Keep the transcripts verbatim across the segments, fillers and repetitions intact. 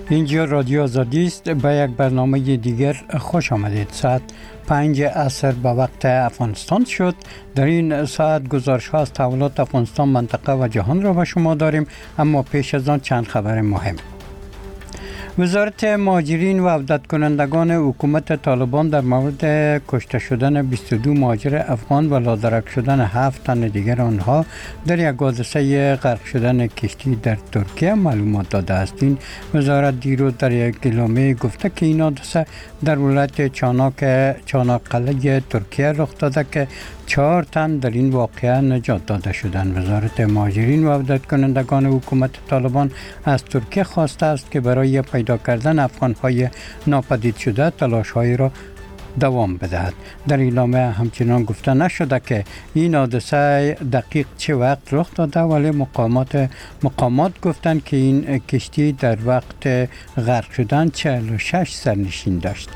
اینجا رادیو آزادی است. به یک برنامه دیگر خوش آمدید. ساعت پنج عصر به وقت افغانستان شد. در این ساعت گزارش ها از تحولات افغانستان، منطقه و جهان را به شما داریم، اما پیش از آن چند خبر مهم. وزارت مهاجرین و عودت کنندگان حکومت طالبان در مورد کشته شدن بیست و دو مهاجر افغان و لادرک شدن هفت تن دیگر آنها در یک حادثه غرق شدن کشتی در ترکیه معلومات داده است. این وزارت دیروز در یک اعلامیه گفته که این حادثه در ولایت چاناک چاناقله ترکیه رخ داده که چهار تن در این واقعه نجات داده شدند. وزارت مهاجرین و عودت کنندگان حکومت طالبان از ترکیه خواسته است که برای پیدا کردن افغان‌های ناپدید شده تلاش‌های را دوام بدهد. در اعلامیه همچنان گفته نشده که این حادثه دقیق چه وقت رخ داده، ولی مقامات مقامات گفتند که این کشتی در وقت غرق شدن چهل و شش سرنشین داشت.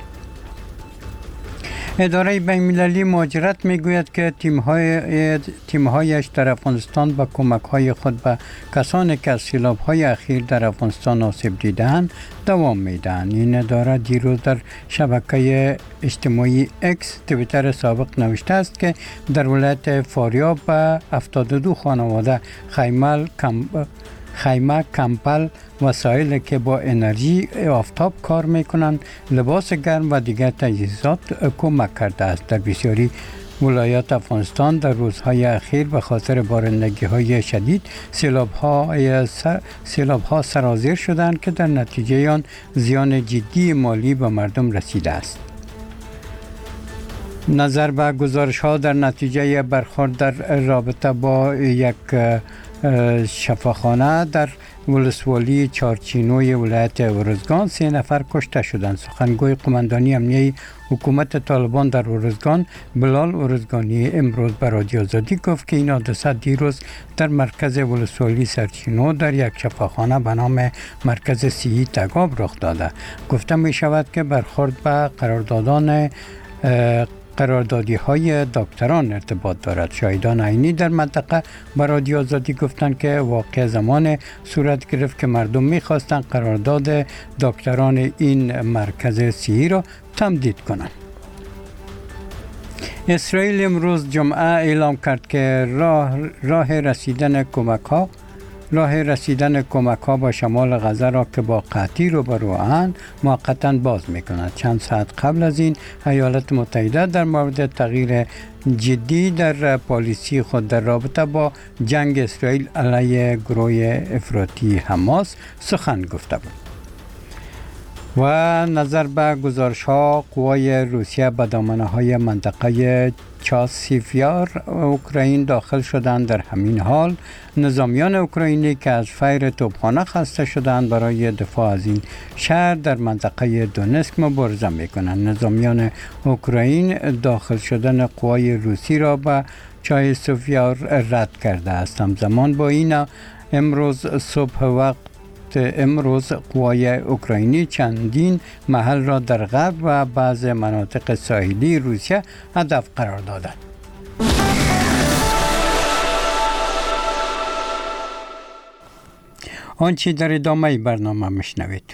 اداره بین‌المللی مهاجرت میگوید که تیم‌های تیم‌هایش در افغانستان با کمک‌های خود به کسانی که از سیلاب‌های اخیر در افغانستان آسیب دیده‌اند دوام می‌دهند. این اداره دیروز در شبکه اجتماعی اکس توییتر سابق نوشته است که در ولایت فاریاب به هفتاد و دو خانواده خیمه کم خیمه، کمپل، وسایل که با انرژی آفتاب کار میکنند، لباس گرم و دیگر تجهیزات کمک کرده است. در بسیاری ولایات افغانستان در روزهای اخیر به خاطر بارندگی های شدید سیلاب ها سیلاب ها سرازیر شدند که در نتیجه آن زیان جدی مالی به مردم رسیده است. نظر به گزارش ها در نتیجه برخورد در رابطه با یک شفاخانه در ولسوالی چارچینوی ولایت ارزگان سه نفر کشته شدند. سخنگوی قماندانی امنیه حکومت طالبان در ارزگان بلال ارزگانی امروز به رادیو آزادی گفت که این حادثه دیروز در مرکز ولسوالی سرچینو در یک شفاخانه به نام مرکز صحی تگاب رخ داده. گفته می شود که برخورد به قراردادان قراردادی های دکتران ارتباط دارد. شاهدان عینی در منطقه به رادیو آزادی گفتند که واقع زمان صورت گرفت که مردم می‌خواستند قرارداد دکتران این مرکز صحی را تمدید کنند. اسرائیل امروز جمعه اعلام کرد که راه راه رسیدن کمک‌ها راه رسیدن کمک ها با شمال غزه را که با قحطی روبروند موقتا باز میکند. چند ساعت قبل از این ایالات متحده در مورد تغییر جدی در پالیسی خود در رابطه با جنگ اسرائیل علیه گروه افراطی حماس سخن گفته بود. و نظر به گزارش ها قوای روسیه به دامنه های منطقه چاسیفیار اوکراین داخل شدند. در همین حال نظامیان اوکراینی که از فیر توپخانه خسته شدند برای دفاع از این شهر در منطقه دونسک مبارزه میکنند. نظامیان اوکراین داخل شدن قوای روسی را به چاسیفیار رد کرده است. همزمان با این امروز صبح وقت امروز قوای اوکراینی چندین محل را در غرب و بعض مناطق ساحلی روسیه هدف قرار دادند. آنچه در ادامه برنامه میشنوید.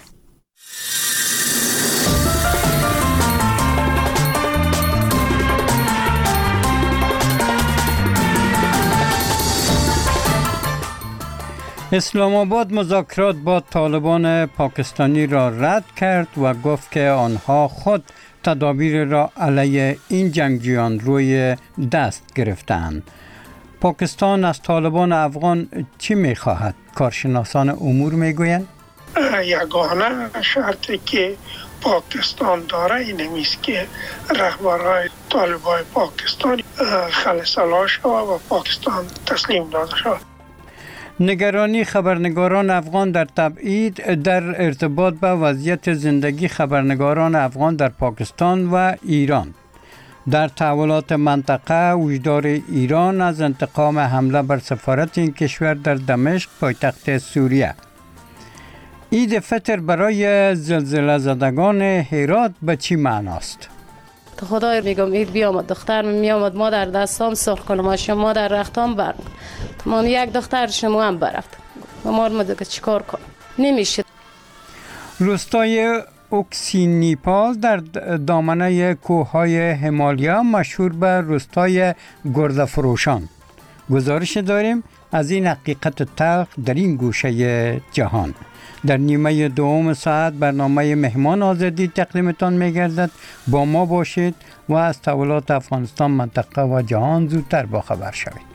اسلام آباد مذاکرات با طالبان پاکستانی را رد کرد و گفت که آنها خود تدابیر را علیه این جنگجویان روی دست گرفتند. پاکستان از طالبان افغان چی می‌خواهد؟ کارشناسان امور می‌گویند یگانه شرطی که پاکستان داره این است که رهبرهای طالبان پاکستان خلصلا شود و پاکستان تسلیم داده شود. نگرانی خبرنگاران افغان در تبعید در ارتباط با وضعیت زندگی خبرنگاران افغان در پاکستان و ایران. در تحولات منطقه وجدار ایران از انتقام حمله بر سفارت این کشور در دمشق پایتخت سوریه. عید فطر برای زلزله زدگان هرات به چی معناست؟ خدای میگم عید بیامد، دختر میامد ما در دستام سرخ کنم، شما در رختام برم، من یک دختر شما هم برفت، ما ما دیگه چیکار کنم؟ نمیشه. روستای اوکسینیپال در دامنه کوههای همالیا مشهور به روستای گرده فروشان. گزارش داریم از این حقیقت تلخ در این گوشه جهان. در نیمه دوم ساعت برنامه مهمان آزادی تقدیمتان می‌گردد. با ما باشید و از تحولات افغانستان، منطقه و جهان زودتر باخبر شوید.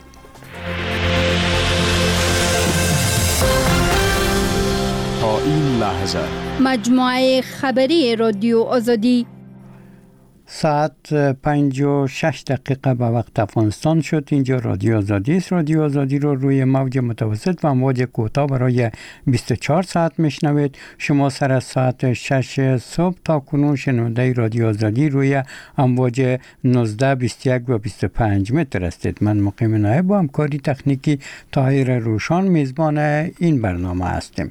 تا این لحظه مجموعه خبری رادیو آزادی ساعت پنج و شش دقیقه به وقت افغانستان شد. اینجا رادیو آزادی است. رادیو آزادی رو روی موج متوسط و موج کوتاه برای بیست و چهار ساعت میشنوید. شما سر از ساعت شش صبح تا کنون شنونده رادیو آزادی روی امواج نوزده، بیست و یک و بیست و پنج متر هستید. من مقیم نایب با همکاری تکنیکی طاهر روشان میزبان این برنامه هستیم.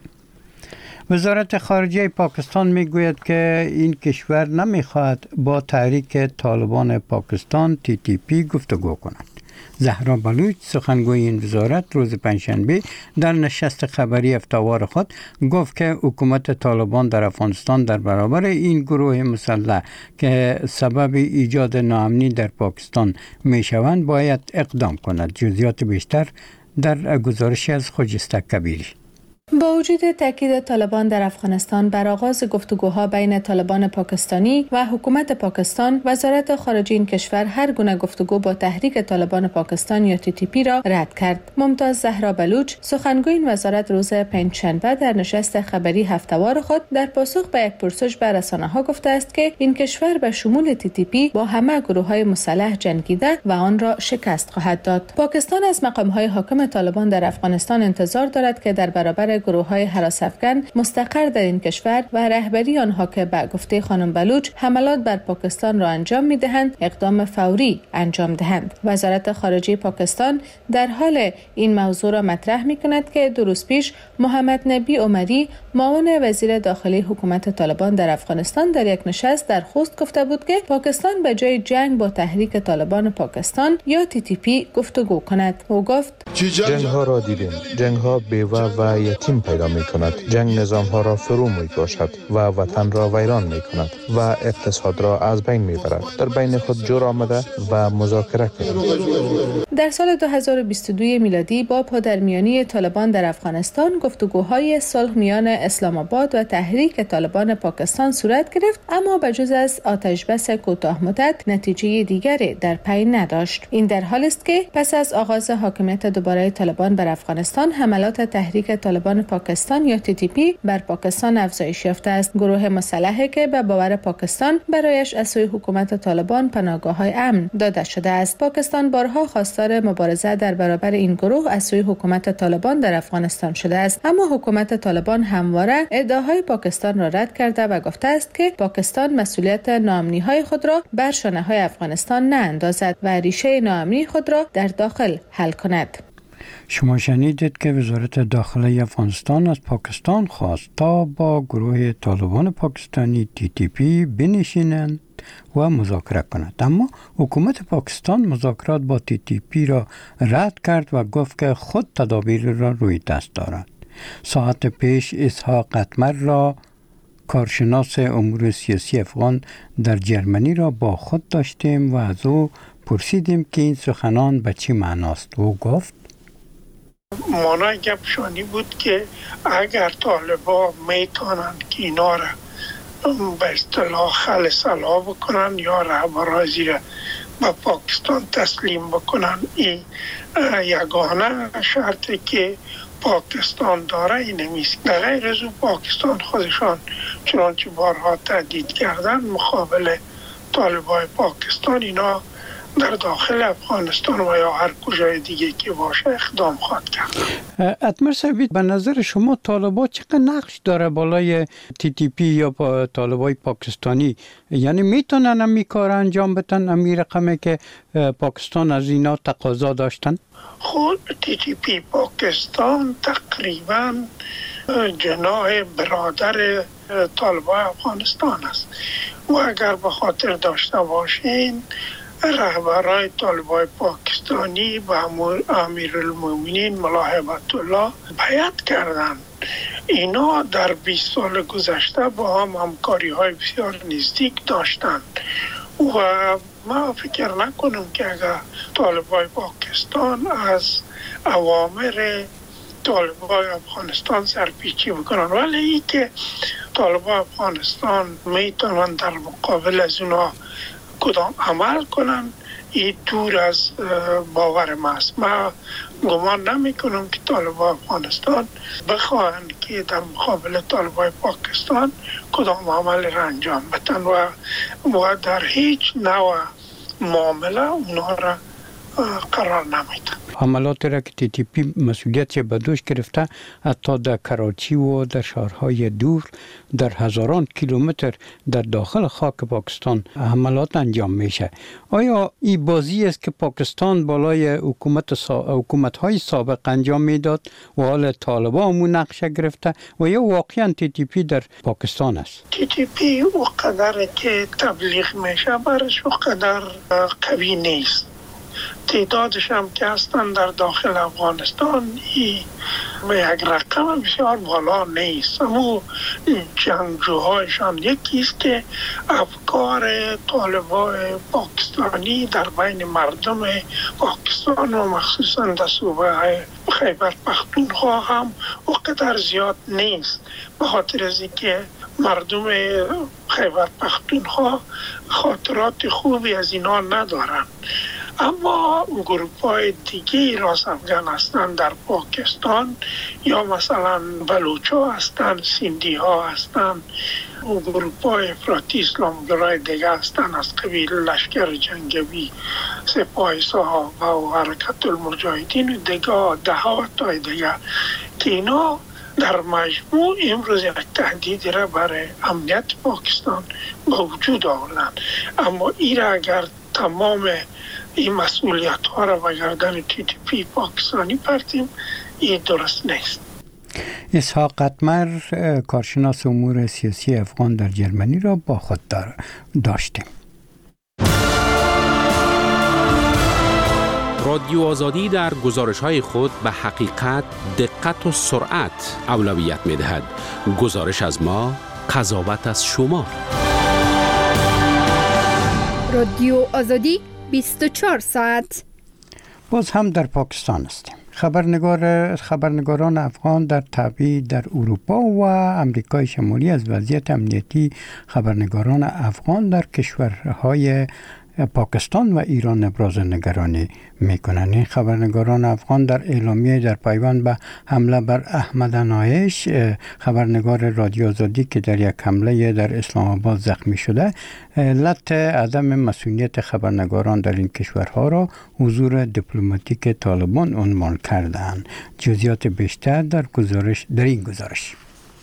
وزارت خارجه پاکستان میگوید که این کشور نمیخواهد با تحریک طالبان پاکستان تی تی پی گفتگو کند. زهرا بلوچ سخنگوی این وزارت روز پنجشنبه در نشست خبری هفته‌وار خود گفت که حکومت طالبان در افغانستان در برابر این گروه مسلح که سبب ایجاد ناامنی در پاکستان میشوند باید اقدام کند. جزئیات بیشتر در گزارشی از خجسته کبیری. با وجود تاکید طالبان در افغانستان بر آغاز گفتگوها بین طالبان پاکستانی و حکومت پاکستان، وزارت خارجه این کشور هر گونه گفتگو با تحریک طالبان پاکستان یا تی تی پی را رد کرد. ممتاز زهرا بلوچ سخنگوی این وزارت روز پنجشنبه در نشست خبری هفته‌وار خود در پاسخ به یک پرسش به رسانه‌ها گفته است که این کشور به شمول تی تی پی با همه گروه‌های مسلح جنگیده و آن را شکست خواهد داد. پاکستان از مقام‌های حاکم طالبان در افغانستان انتظار دارد که در برابر گروه‌های هراس افکن مستقر در این کشور و رهبری آنها که به گفته خانم بلوچ حملات بر پاکستان را انجام می‌دهند اقدام فوری انجام دهند. وزارت خارجه پاکستان در حال این موضوع را مطرح می‌کند که دو روز پیش محمد نبی عمری معاون وزیر داخلی حکومت طالبان در افغانستان در یک نشست در خوست گفته بود که پاکستان به جای جنگ با تحریک طالبان پاکستان یا تی تی پی گفتگو کند. او گفت جنگ ها را دیدیم. جنگ ها بیوه و یتیم پیدا می کند. جنگ نظام ها را فرو می باشد و وطن را ویران می کند و اقتصاد را از بین می برد. در بین خود جور آمده و مذاکره کنید. در سال دو هزار و بیست و دو میلادی با پادرمیانی طالبان در افغانستان گفتگوهای صلح میان اسلام آباد و تحریک طالبان پاکستان صورت گرفت، اما بجز از آتش بس کوتاه مدت نتیجه دیگری در پی نداشت. این در حالی است که پس از آغاز حاکمیت دوباره طالبان بر افغانستان، حملات تحریک طالبان پاکستان یا تی تی پی بر پاکستان افزایش یافته است. گروه مسلحی که به باور پاکستان برایش از سوی حکومت طالبان پناهگاه‌های امن داده شده است. پاکستان بارها خواستار مبارزه در برابر این گروه از سوی حکومت طالبان در افغانستان شده است، اما حکومت طالبان همواره ادعاهای پاکستان را رد کرده و گفته است که پاکستان مسئولیت ناامنی‌های خود را بر شانه‌های افغانستان ناندازد و ریشه ناامنی خود را در داخل حل کند. شما شنیدید که وزارت داخلی افغانستان از پاکستان خواست تا با گروه طالبان پاکستانی تی تی پی بنشینند و مذاکره کند، اما حکومت پاکستان مذاکرات با تی تی پی را رد کرد و گفت که خود تدابیر را روی دست دارد. ساعت پیش اسحاق اتمر را کارشناس امور سیاسی افغان در جرمنی را با خود داشتیم و از او پرسیدیم که این سخنان به چی معناست. او گفت مانای گپشانی بود که اگر طالبا میتونند که اینا را به اصطلاح خلصلا بکنن یا رهبرازی را به پاکستان تسلیم بکنن، این یگانه شرطی که پاکستان داره این نیست. در غیر از او پاکستان خودشان چنانچه بارها تهدید کردن مقابل طالبای پاکستان اینا در داخل افغانستان و یا هر کجای دیگه که باشه اقدام خواهد کرد. اتمر صاحب، به نظر شما طالبا چقدر نقش داره بالای تی تی پی یا پا طالبای پاکستانی؟ یعنی میتونن امی کار انجام بدن، امی رقمی که پاکستان از اینا تقاضا داشتن؟ خود تی تی پی پاکستان تقریبا جناح برادر طالبای افغانستان است و اگر به خاطر داشته باشین رهبرای طالبای پاکستانی با امیرالمومنین ملا هیبت الله بیعت کردند اینا در بیست سال گذشته با هم همکاری های بسیار نزدیک داشتند و ما فکر نکنم که اگر طالبای پاکستان از اوامر طالبای افغانستان سرپیچی بکنن، ولی ای که طالبای افغانستان میتونن در مقابل از اونا کدام عمل کنن، این دور از باور ما است. ما گمان نمی کنم که طالبای افغانستان بخواهند که در مقابل طالبای پاکستان کدام عمل را انجام بدن و, و در هیچ نوع معامله اونا را قرار نمیدن. حملات را که تی تی پی مسئولیت به دوش گرفته، حتی در کراچی و در شهرهای دور در هزاران کیلومتر در داخل خاک پاکستان حملات انجام میشه. آیا این بازی است که پاکستان بالای حکومت سا... حکومت های سابق انجام میداد و حال طالبان همون نقشه گرفته و یا واقعا تی تی پی در پاکستان است؟ تی تی پی و قدر که تبلیغ میشه برش و قدر قوی نیست. تعدادش هم که هستن در داخل افغانستان یک رقم بسیار بالا نیست، اما جنگجوهایشان یکیست که افکار طالبای پاکستانی در بین مردم پاکستان و مخصوصا در صوبه خیبر پختونخوا هم اونقدر زیاد نیست، به خاطر از اینکه مردم خیبر پختونخوا خاطرات خوبی از اینا ندارن. اما گروپ های دیگه راست افغان هستند در پاکستان، یا مثلا بلوچ ها هستند، سیندی ها هستند، گروپ های افراطی اسلامگرای دیگه هستند از قبیل لشکر جنگی سپاه صحابه و حرکت المجاهدین و دیگه ده ها تای دیگه که اینا در مجموع امروز یک تهدید را برای امنیت پاکستان به وجود آوردن. اما این را اگر تمام این مسئولیت ها را به گردن تی تی پی پاکستانی پرتیم، این درست نیست. اسحاق قطمر، کارشناس امور سیاسی افغان در جرمنی را با خود داشتیم. رادیو آزادی در گزارش‌های خود به حقیقت، دقت و سرعت اولویت می‌دهد. گزارش از ما، قضاوت از شما. رادیو آزادی بیست و چهار ساعت. باز هم در پاکستان هستیم. خبرنگار خبرنگاران افغان در تبعید در اروپا و امریکای شمالی از وضعیت امنیتی خبرنگاران افغان در کشورهای پاکستان و ایران ابراز نگرانی میکنند. این خبرنگاران افغان در اعلامیه در پیوند به حمله بر احمد عنایش، خبرنگار رادیو آزادی که در یک حمله در اسلام آباد زخمی شده، علت عدم مسئولیت خبرنگاران در این کشورها را حضور دیپلماتیک طالبان عنوان کردند. جزئیات بیشتر در گزارش در این گزارش.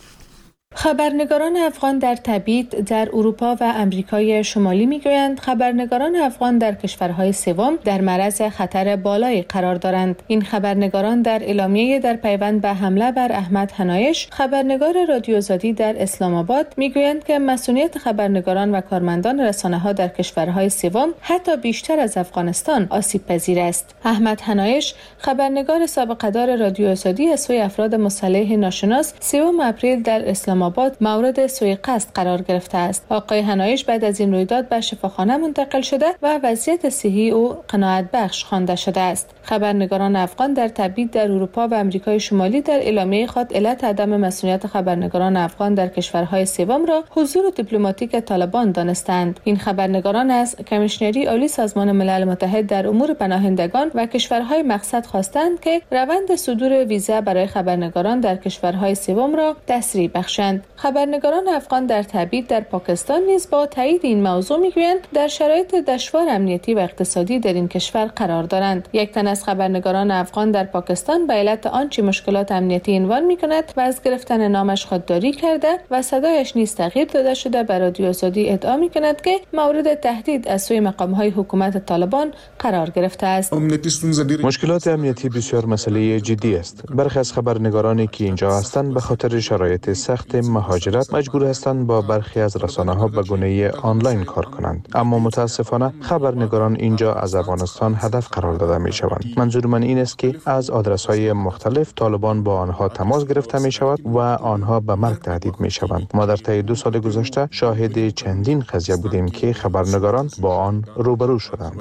خبرنگاران افغان در تبعید در اروپا و امریکای شمالی میگویند خبرنگاران افغان در کشورهای سوم در معرض خطر بالایی قرار دارند. این خبرنگاران در اعلامیه در پیوند به حمله بر احمد عنایش، خبرنگار رادیو آزادی در اسلام آباد، میگویند که مسئولیت خبرنگاران و کارمندان رسانه‌ها در کشورهای سوم حتی بیشتر از افغانستان آسیب پذیر است. احمد عنایش، خبرنگار سابقه‌دار رادیو آزادی، از سوی افراد مسلح ناشناس سوم اپریل در اسلام آباد مورد سوء قصد قرار گرفته است. آقای عنایش بعد از این رویداد به شفاخانه منتقل شده و وضعیت صحی او قناعت بخش خوانده شده است. خبرنگاران افغان در تبعید در اروپا و امریکای شمالی در اعلامیه خود علت عدم مسئولیت خبرنگاران افغان در کشورهای سوم را حضور دیپلماتیک طالبان دانستند. این خبرنگاران از کمیشنری عالی سازمان ملل متحد در امور پناهندگان و کشورهای مقصد خواستند که روند صدور ویزا برای خبرنگاران در کشورهای سوم را تسریع بخشند. خبرنگاران افغان در تبعید در پاکستان نیز با تایید این موضوع میگویند در شرایط دشوار امنیتی و اقتصادی در این کشور قرار دارند. یک تن از خبرنگاران افغان در پاکستان به علت آنچه مشکلات امنیتی عنوان میکند و از گرفتن نامش خودداری کرده و صدایش نیز تغییر داده شده به رادیو آزادی ادعا میکند که مورد تهدید از سوی مقام‌های حکومت طالبان قرار گرفته است. مشکلات امنیتی بسیار مسئله جدی است. برخی از خبرنگارانی که اینجا هستند به خاطر شرایط سخت مهاجرت مجبور هستند با برخی از رسانه ها به گونه آنلاین کار کنند، اما متاسفانه خبرنگاران اینجا از افغانستان هدف قرار داده می شوند. منظور من این است که از آدرس های مختلف طالبان با آنها تماس گرفته می شود و آنها به مرگ تهدید می شوند. ما در طی دو سال گذشته شاهد چندین قضیه بودیم که خبرنگاران با آن روبرو شدند.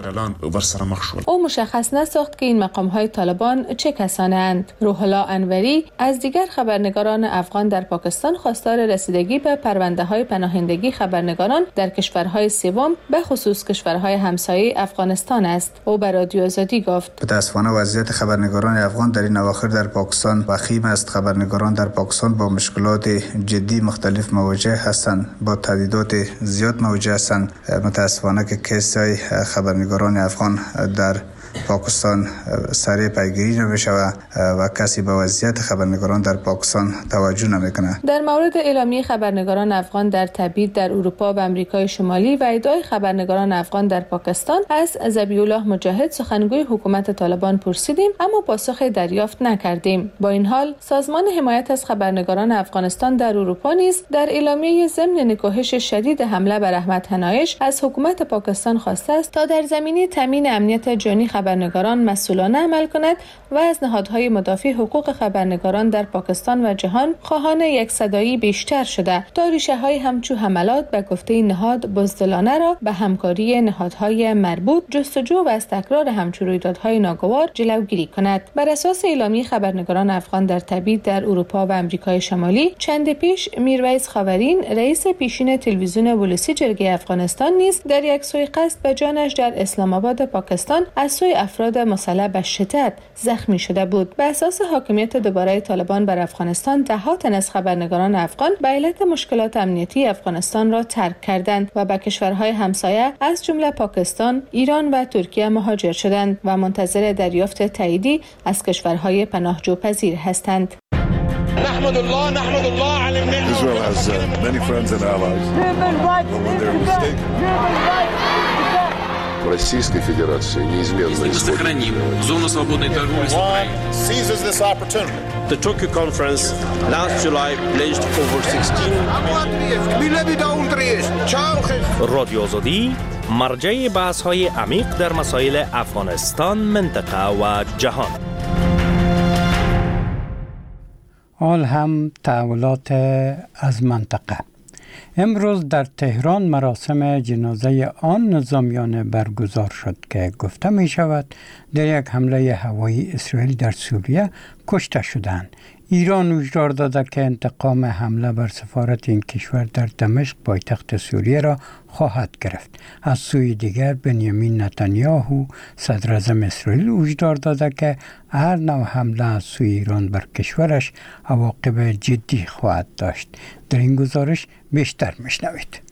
او مشخص نساخت که این مقام های طالبان چه کسانی اند. روح الله انوری از دیگر خبرنگاران افغان در پاکستان خواستار رسیدگی به پرونده های پناهندگی خبرنگاران در کشورهای سوم به خصوص کشورهای همسایه افغانستان است. او به رادیو آزادی گفت: متاسفانه وضعیت خبرنگاران افغان در این اواخر در پاکستان وخیم است. خبرنگاران در پاکستان با مشکلات جدی مختلف مواجه هستند، با تهدیدات زیاد مواجه هستند. متاسفانه که کیس‌های خبرنگاران افغان در پاکستان سریع پیگیری نمی‌شود و کسی به وضعیت خبرنگاران در پاکستان توجه نمی‌کند. در مورد اعلامیه خبرنگاران افغان در تبعید در اروپا و آمریکای شمالی و ادعای خبرنگاران افغان در پاکستان از ذبیح الله مجاهد سخنگوی حکومت طالبان پرسیدیم، اما پاسخ دریافت نکردیم. با این حال سازمان حمایت از خبرنگاران افغانستان در اروپا نیز در اعلامیه ضمن نکوهش شدید حمله بر احمد هنایش از حکومت پاکستان خواسته است تا در زمینه تامین امنیت جانی خبرنگاران مسئولانه عمل کند و از نهادهای مدافع حقوق خبرنگاران در پاکستان و جهان خواهان یک صدایی بیشتر شده تا ریشه‌های همچو حملات به گفته نهاد بزدلانه را به همکاری نهادهای مربوط جستجو و از تکرار همچو رویدادهای ناگوار جلوگیری کند. بر اساس اعلامیه خبرنگاران افغان در تبعید در اروپا و آمریکای شمالی، چند پیش میرویس خاورین رئیس پیشین تلویزیون ولسی جرگه افغانستان نیز در یک سوی قصد به جانش در اسلام آباد پاکستان از سوی افراد مسلح به شدت زخمی شده بود. به اساس حاکمیت دوباره طالبان بر افغانستان، ده تن از خبرنگاران افغان به علت مشکلات امنیتی افغانستان را ترک کردند و به کشورهای همسایه از جمله پاکستان، ایران و ترکیه مهاجر شدند و منتظر دریافت تاییدی از کشورهای پناهجو پذیر هستند. نحمد الله نحمد الله على النعمة. Israel has uh, many friends and allies. Российской Федерации неизменно сохраним зону свободной торговли с Украиной. Seizes this opportunity. The Tokyo conference last July pledged over sixteen رادیو آزادی مرجع بحث‌های عمیق در مسائل افغانستان، منطقه و جهان. حال هم تحولات از منطقه. امروز در تهران مراسم جنازه آن نظامیان برگزار شد که گفته می شود در یک حمله هوایی اسرائیل در سوریه کشته شدند. ایران هشدار داده که انتقام حمله بر سفارت این کشور در دمشق پایتخت سوریه را خواهد گرفت. از سوی دیگر بنیامین نتانیاهو صدر اعظم اسرائیل هشدار داده که هر نوع حمله از سوی ایران بر کشورش عواقب جدی خواهد داشت. در این گزارش بیشتر میشنوید.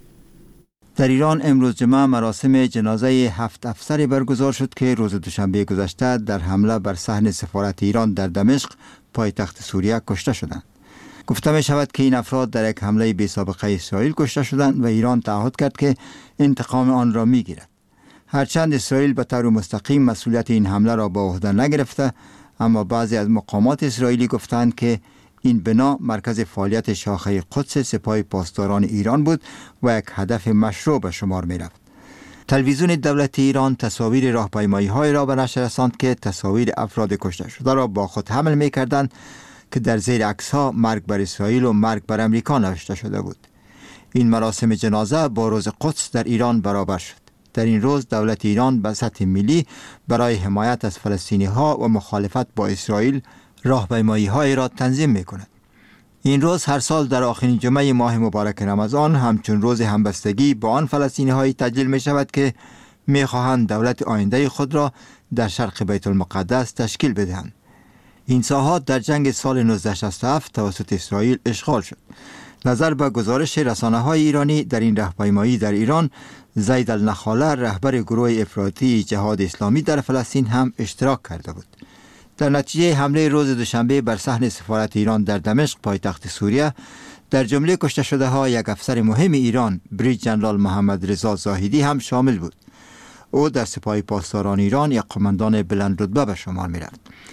در ایران امروز جمعه مراسم جنازه هفت افسری برگزار شد که روز دوشنبه گذشته در حمله بر صحن سفارت ایران در دمشق پایتخت سوریه کشته شدند. گفته می شود که این افراد در یک حمله بی سابقه اسرائیل کشته شدند و ایران تعهد کرد که انتقام آن را می گیرد. هرچند اسرائیل به طور مستقیم مسئولیت این حمله را به عهده نگرفته، اما بعضی از مقامات اسرائیلی گفتند که این بنا مرکز فعالیت شاخه قدس سپاه پاسداران ایران بود و یک هدف مشروع به شمار می رفت. تلویزیون دولتی ایران تصاویر راهپیمایی‌های را به نشر رساند که تصاویر افراد کشته شده را با خود حمل می‌کردند که در زیر عکس‌ها مرگ بر اسرائیل و مرگ بر امریکا نوشته شده بود. این مراسم جنازه با روز قدس در ایران برابر شد. در این روز دولت ایران به سطح ملی برای حمایت از فلسطینی‌ها و مخالفت با اسرائیل راهپیمایی‌های را تنظیم می‌کند. این روز هر سال در آخرین جمعه ماه مبارک رمضان همچون روز همبستگی با آن فلسطینی‌های تجلیل می شود که می خواهند دولت آینده خود را در شرق بیت المقدس تشکیل بدهند. این ساحات در جنگ سال نوزده شصت و هفت توسط اسرائیل اشغال شد. نظر به گزارش رسانه‌های ایرانی در این راهپیمایی در ایران، زید النخاله رهبر گروه افراطی جهاد اسلامی در فلسطین هم اشتراک کرده بود. در نتیجه حمله روز دوشنبه بر صحن سفارت ایران در دمشق پایتخت سوریه، در جمله کشته شده ها یک افسر مهم ایران بریج ژنرال محمد رضا زاهدی هم شامل بود. او در سپاه پاسداران ایران یک قماندان بلند رتبه به شمار می رفت.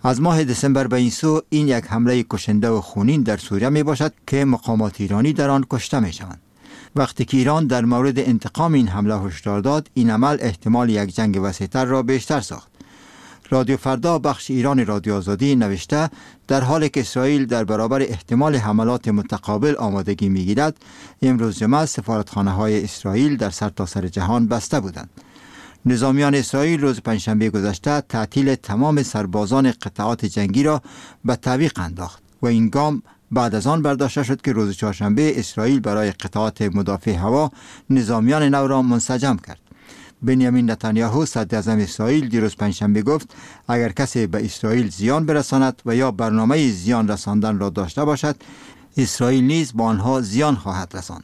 از ماه دسامبر به این سو این یک حمله کشنده و خونین در سوریه می باشد که مقامات ایرانی در آن کشته می شوند. وقتی که ایران در مورد انتقام این حمله هشدار داد، این عمل احتمال یک جنگ وسیع‌تر را بیشتر ساخت. رادیو فردا بخش ایران رادیو آزادی نوشته در حالی که اسرائیل در برابر احتمال حملات متقابل آمادگی می‌گیرد، امروز جمعه سفارتخانه‌های اسرائیل در سرتاسر جهان بسته بودند. نظامیان اسرائیل روز پنجشنبه گذشته تعطیل تمام سربازان قطعات جنگی را به تعویق انداخت و این گام بعد از آن برداشته شد که روز چهارشنبه اسرائیل برای قطعات مدافع هوا نظامیان نو را منسجم کرد. بنیامین نتانیاهو صدراعظم اسرائیل دیروز پنجشنبه گفت اگر کسی به اسرائیل زیان برساند و یا برنامه زیان رساندن را داشته باشد، اسرائیل نیز با آنها زیان خواهد رساند.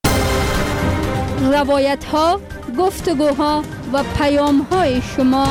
روایت ها، گفتگوها و پیام های شما.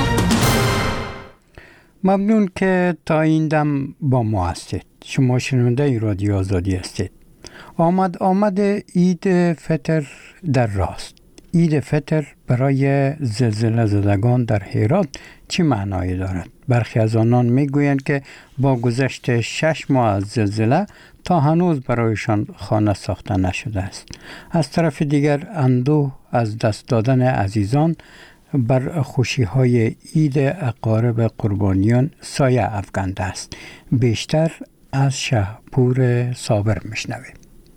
ممنون که تا این دم با ما هستید. شما شنونده رادیو آزادی هستید. آمد آمد عید فطر در راست. عید فطر برای زلزله زدگان در هرات چی معنایی دارد؟ برخی از آنان میگویند که با گذشت شش ماه از زلزله تا هنوز برایشان خانه ساخته نشده است. از طرف دیگر اندوه از دست دادن عزیزان بر خوشی‌های عید اقارب قربانیان سایه افکنده است. بیشتر از شهپور صابر میشنویم.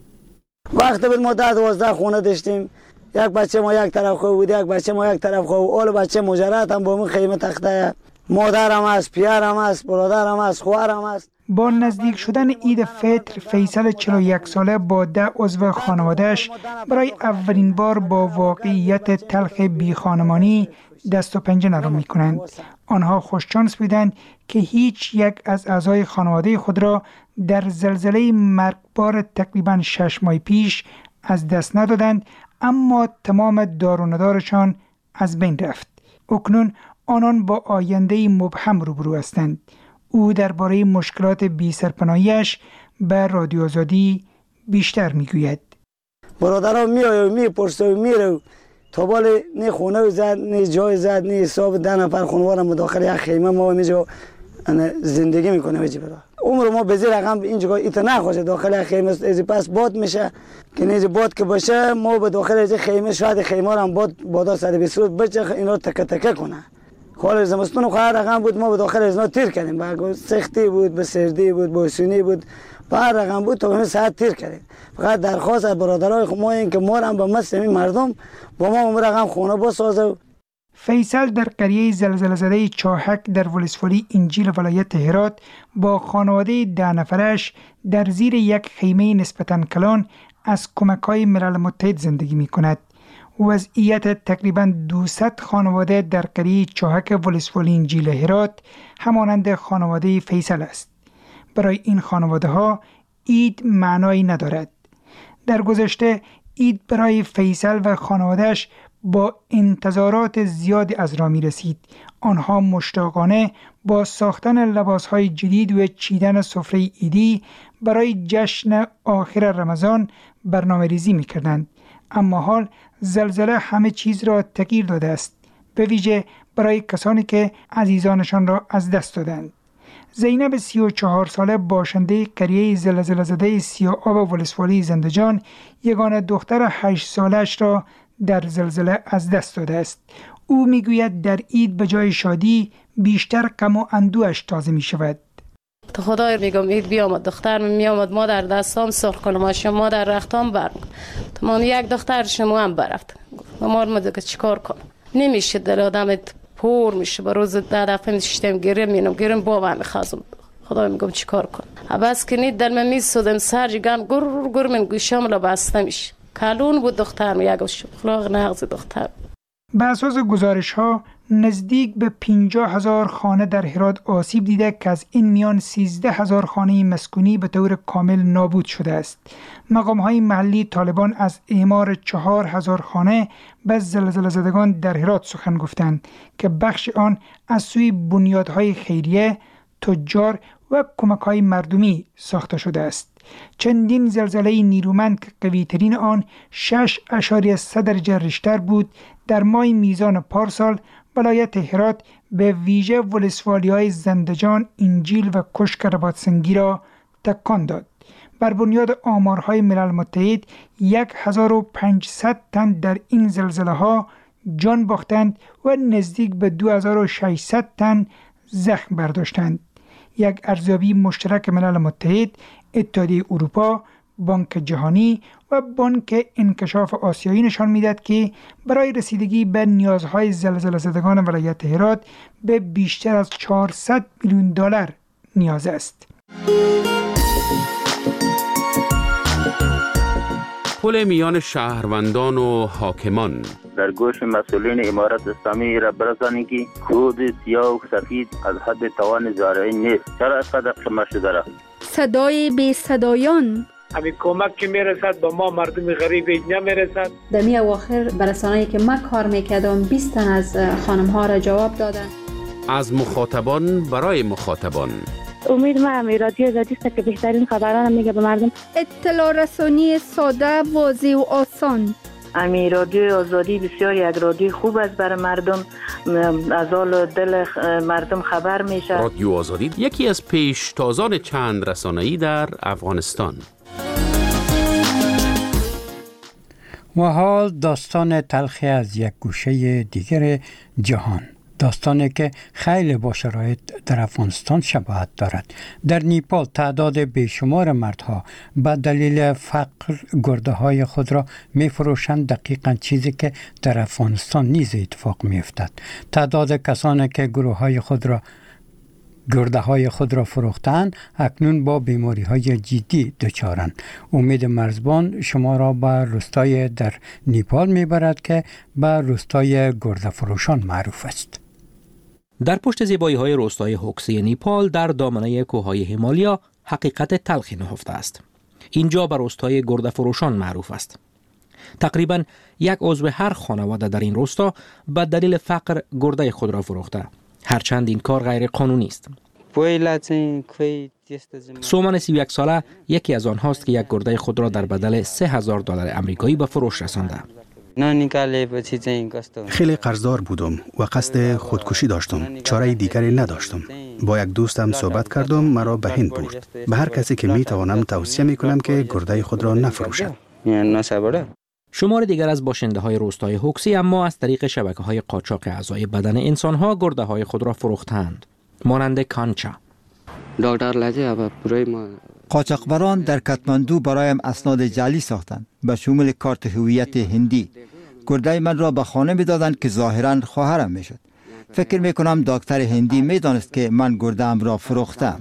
وقتی بود ما ده دوازده خونه داشتیم، یک بچه ما یک طرف خواه بود، یک بچه ما یک طرف خواه بود. اول بچه مجرد هم با من خیمه تخته، مادرم است، پیرم است، برادرم است، خواهرم است. با نزدیک شدن عید فطر، فیصل چهل و یک ساله با ده عضو خانواده‌اش برای اولین بار با واقعیت تلخ بی خانمانی دست و پنجه نرم می کنند. آنها خوششانس بودند که هیچ یک از اعضای خانواده خود را در زلزله مرگبار تقریباً شش ماه پیش از دست ندادند، اما تمام دار و ندارشان از بین رفت. اکنون آنان با آینده مبهم روبرو هستند. او درباره مشکلات بی سرپناهیش به رادیو آزادی بیشتر میگوید. برادرها میآیه و میپرسه و میره تا بال نه خونه زد، نه جای زد، نه حساب ده نفر خانوار مداخل یک خیمه ما اینجا زندگی میکنه بچه برا. عمر ما به زیر رقم اینجا ایتنا خوشه داخل یک خیمه از پس باد میشه که نه باد که باشه ما به داخل از خیمه شاید خیمه هم باد بادا صد و بیست بچه اینا تک تک کنه. خال زمستون خواهر رقم بود ما به داخل از اینا تیر کردیم. با سختی بود، به سردی بود، با سونی بود. با هر رقم بود تا همین ساعت تیر کردیم. فقط درخواست از برادرای ما این که ما هم به مثل این مردم با ما اون رقم خونه بسازه. فیصل در قریه زلزله زده چاهک در ولسوالی انجیل ولایت هرات با خانواده ده نفرش در زیر یک خیمه نسبتاً کلان از کمک‌های ملل متحد زندگی می‌کند. وضعیت تقریباً دویست خانواده در قریه چاهک ولسوالی انجیل هرات همانند خانواده فیصل است. برای این خانواده ها عید معنایی ندارد. در گذشته عید برای فیصل و خانوادهش با انتظارات زیاد از را می رسید. آنها مشتاقانه با ساختن لباسهای جدید و چیدن سفره عیدی برای جشن آخر رمضان برنامه ریزی می کردند. اما حال زلزله همه چیز را تغییر داده است، به ویژه برای کسانی که عزیزانشان را از دست دادند. زینب سی و چهار ساله باشنده قریه زلزله زده سیاآب ولسوالی زندجان یگانه دختر هشت سالش را در زلزله از دست داده است. او میگوید در عید به جای شادی بیشتر غم و اندوهش تازه می شود. تو خدای میگم عید بیامد، دخترم میامد، ما در دستام سرخ کنم، شما در رختام برم. تو من یک دختر شما هم برفت. ما رو دیگه چیکار کنم؟ نمیشه، دل آدم پر میشه. با روز ده دفعه میشتم گریم مینم گریم بابا میخوازم. خدای میگم چیکار کنم؟ بس که نید دل من میسودم سر جگان گر گر من گوشام لا بسته میشه. کلون بود دخترم، یک شخلاق نغز دختر. به اساس گزارش ها نزدیک به پنجاه هزار خانه در هرات آسیب دیده که از این میان سیزده هزار خانه مسکونی به طور کامل نابود شده است. مقام های محلی طالبان از اعمار چهار هزار خانه به زلزله زدگان در هرات سخن گفتند که بخش آن از سوی بنیادهای خیریه، تجار و کمک های مردمی ساخته شده است. چندین زلزله نیرومند که قوی ترین آن شش اشاریه سه درجه ریشتر بود در ماه میزان پارسال ولایت هرات به ویژه ولسوالی‌های زندجان، انجیل و کشک رباطسنگی را تکان داد. بر بنیاد آمارهای ملل متحد هزار و پانصد تن در این زلزله ها جان باختند و نزدیک به دو هزار و ششصد تن زخم برداشتند. یک ارزیابی مشترک ملل متحد، اتحادیه اروپا، بانک جهانی و بانک انکشاف آسیایی نشان می‌دهد که برای رسیدگی به نیازهای زلزله زدگان ولایت هرات به بیشتر از چهارصد میلیون دلار نیاز است. پل میان شهروندان و حاکمان در گوش مسئولین امارت اسلامی را برسانید که کود سیاه و سفید از حد توان زارعی نیست. چرا اینقدر قیمت شده را؟ صدای بی صدایان، همین کمک که میرسد به ما مردم غریب نمیرسد. در می اواخر برسانه‌ای که من کار میکردم بیست تن از خانم ها را جواب دادن. از مخاطبان برای مخاطبان. امید ما همی رادیو آزادی است که بهترین خبران میگه به مردم. اطلاع رسانی ساده، واضح و آسان. امی رادیو آزادی بسیار یک رادیو خوب است برای مردم، از حال دل مردم خبر میشه. رادیو آزادی یکی از پیشتازان چند رسانه‌ای در افغانستان. و حال داستان تلخی از یک گوشه دیگر جهان، داستانی که خیلی با شرایط در افغانستان شباهت دارد. در نیپال تعداد بیشمار مردها به دلیل فقر گرده های خود را می فروشند، دقیقاً چیزی که در افغانستان نیز اتفاق می افتد. تعداد کسانی که گروه های خود را گرده های خود را فروختند اکنون با بیماری های جدی دچارند. امید مرزبان شما را به روستای در نیپال می برد که به روستای گرده فروشان معروف است. در پشت زیبایی های روستای هوکسی نیپال در دامنه کوههای هیمالیا حقیقت تلخی نهفته است. اینجا به روستای گرده فروشان معروف است. تقریبا یک عضو هر خانواده در این روستا به دلیل فقر گرده خود را فروخته، هرچند این کار غیر قانونی است. سومن سی و یک ساله یکی از آنهاست که یک گرده خود را در بدل سه هزار دلار آمریکایی به فروش رسانده. خیلی قرضدار بودم و قصد خودکشی داشتم. چاره دیگری نداشتم. با یک دوستم صحبت کردم، مرا به هند برد. به هر کسی که می توانم توصیه می کنم که گرده خود را نفروشد. شمار دیگر از باشنده های روستای هوکسی اما از طریق شبکه های قاچاق اعضای بدن انسان ها گرده های خود را فروختند، مانند کانچا. قاچاقبران در کاتماندو برایم اسناد جعلی ساختند به شمول کارت هویت هندی. گرده من را به خانه می دادند که ظاهراً خواهرم می شد. فکر می کنم دکتر هندی می دانست که من گرده ام را فروختم.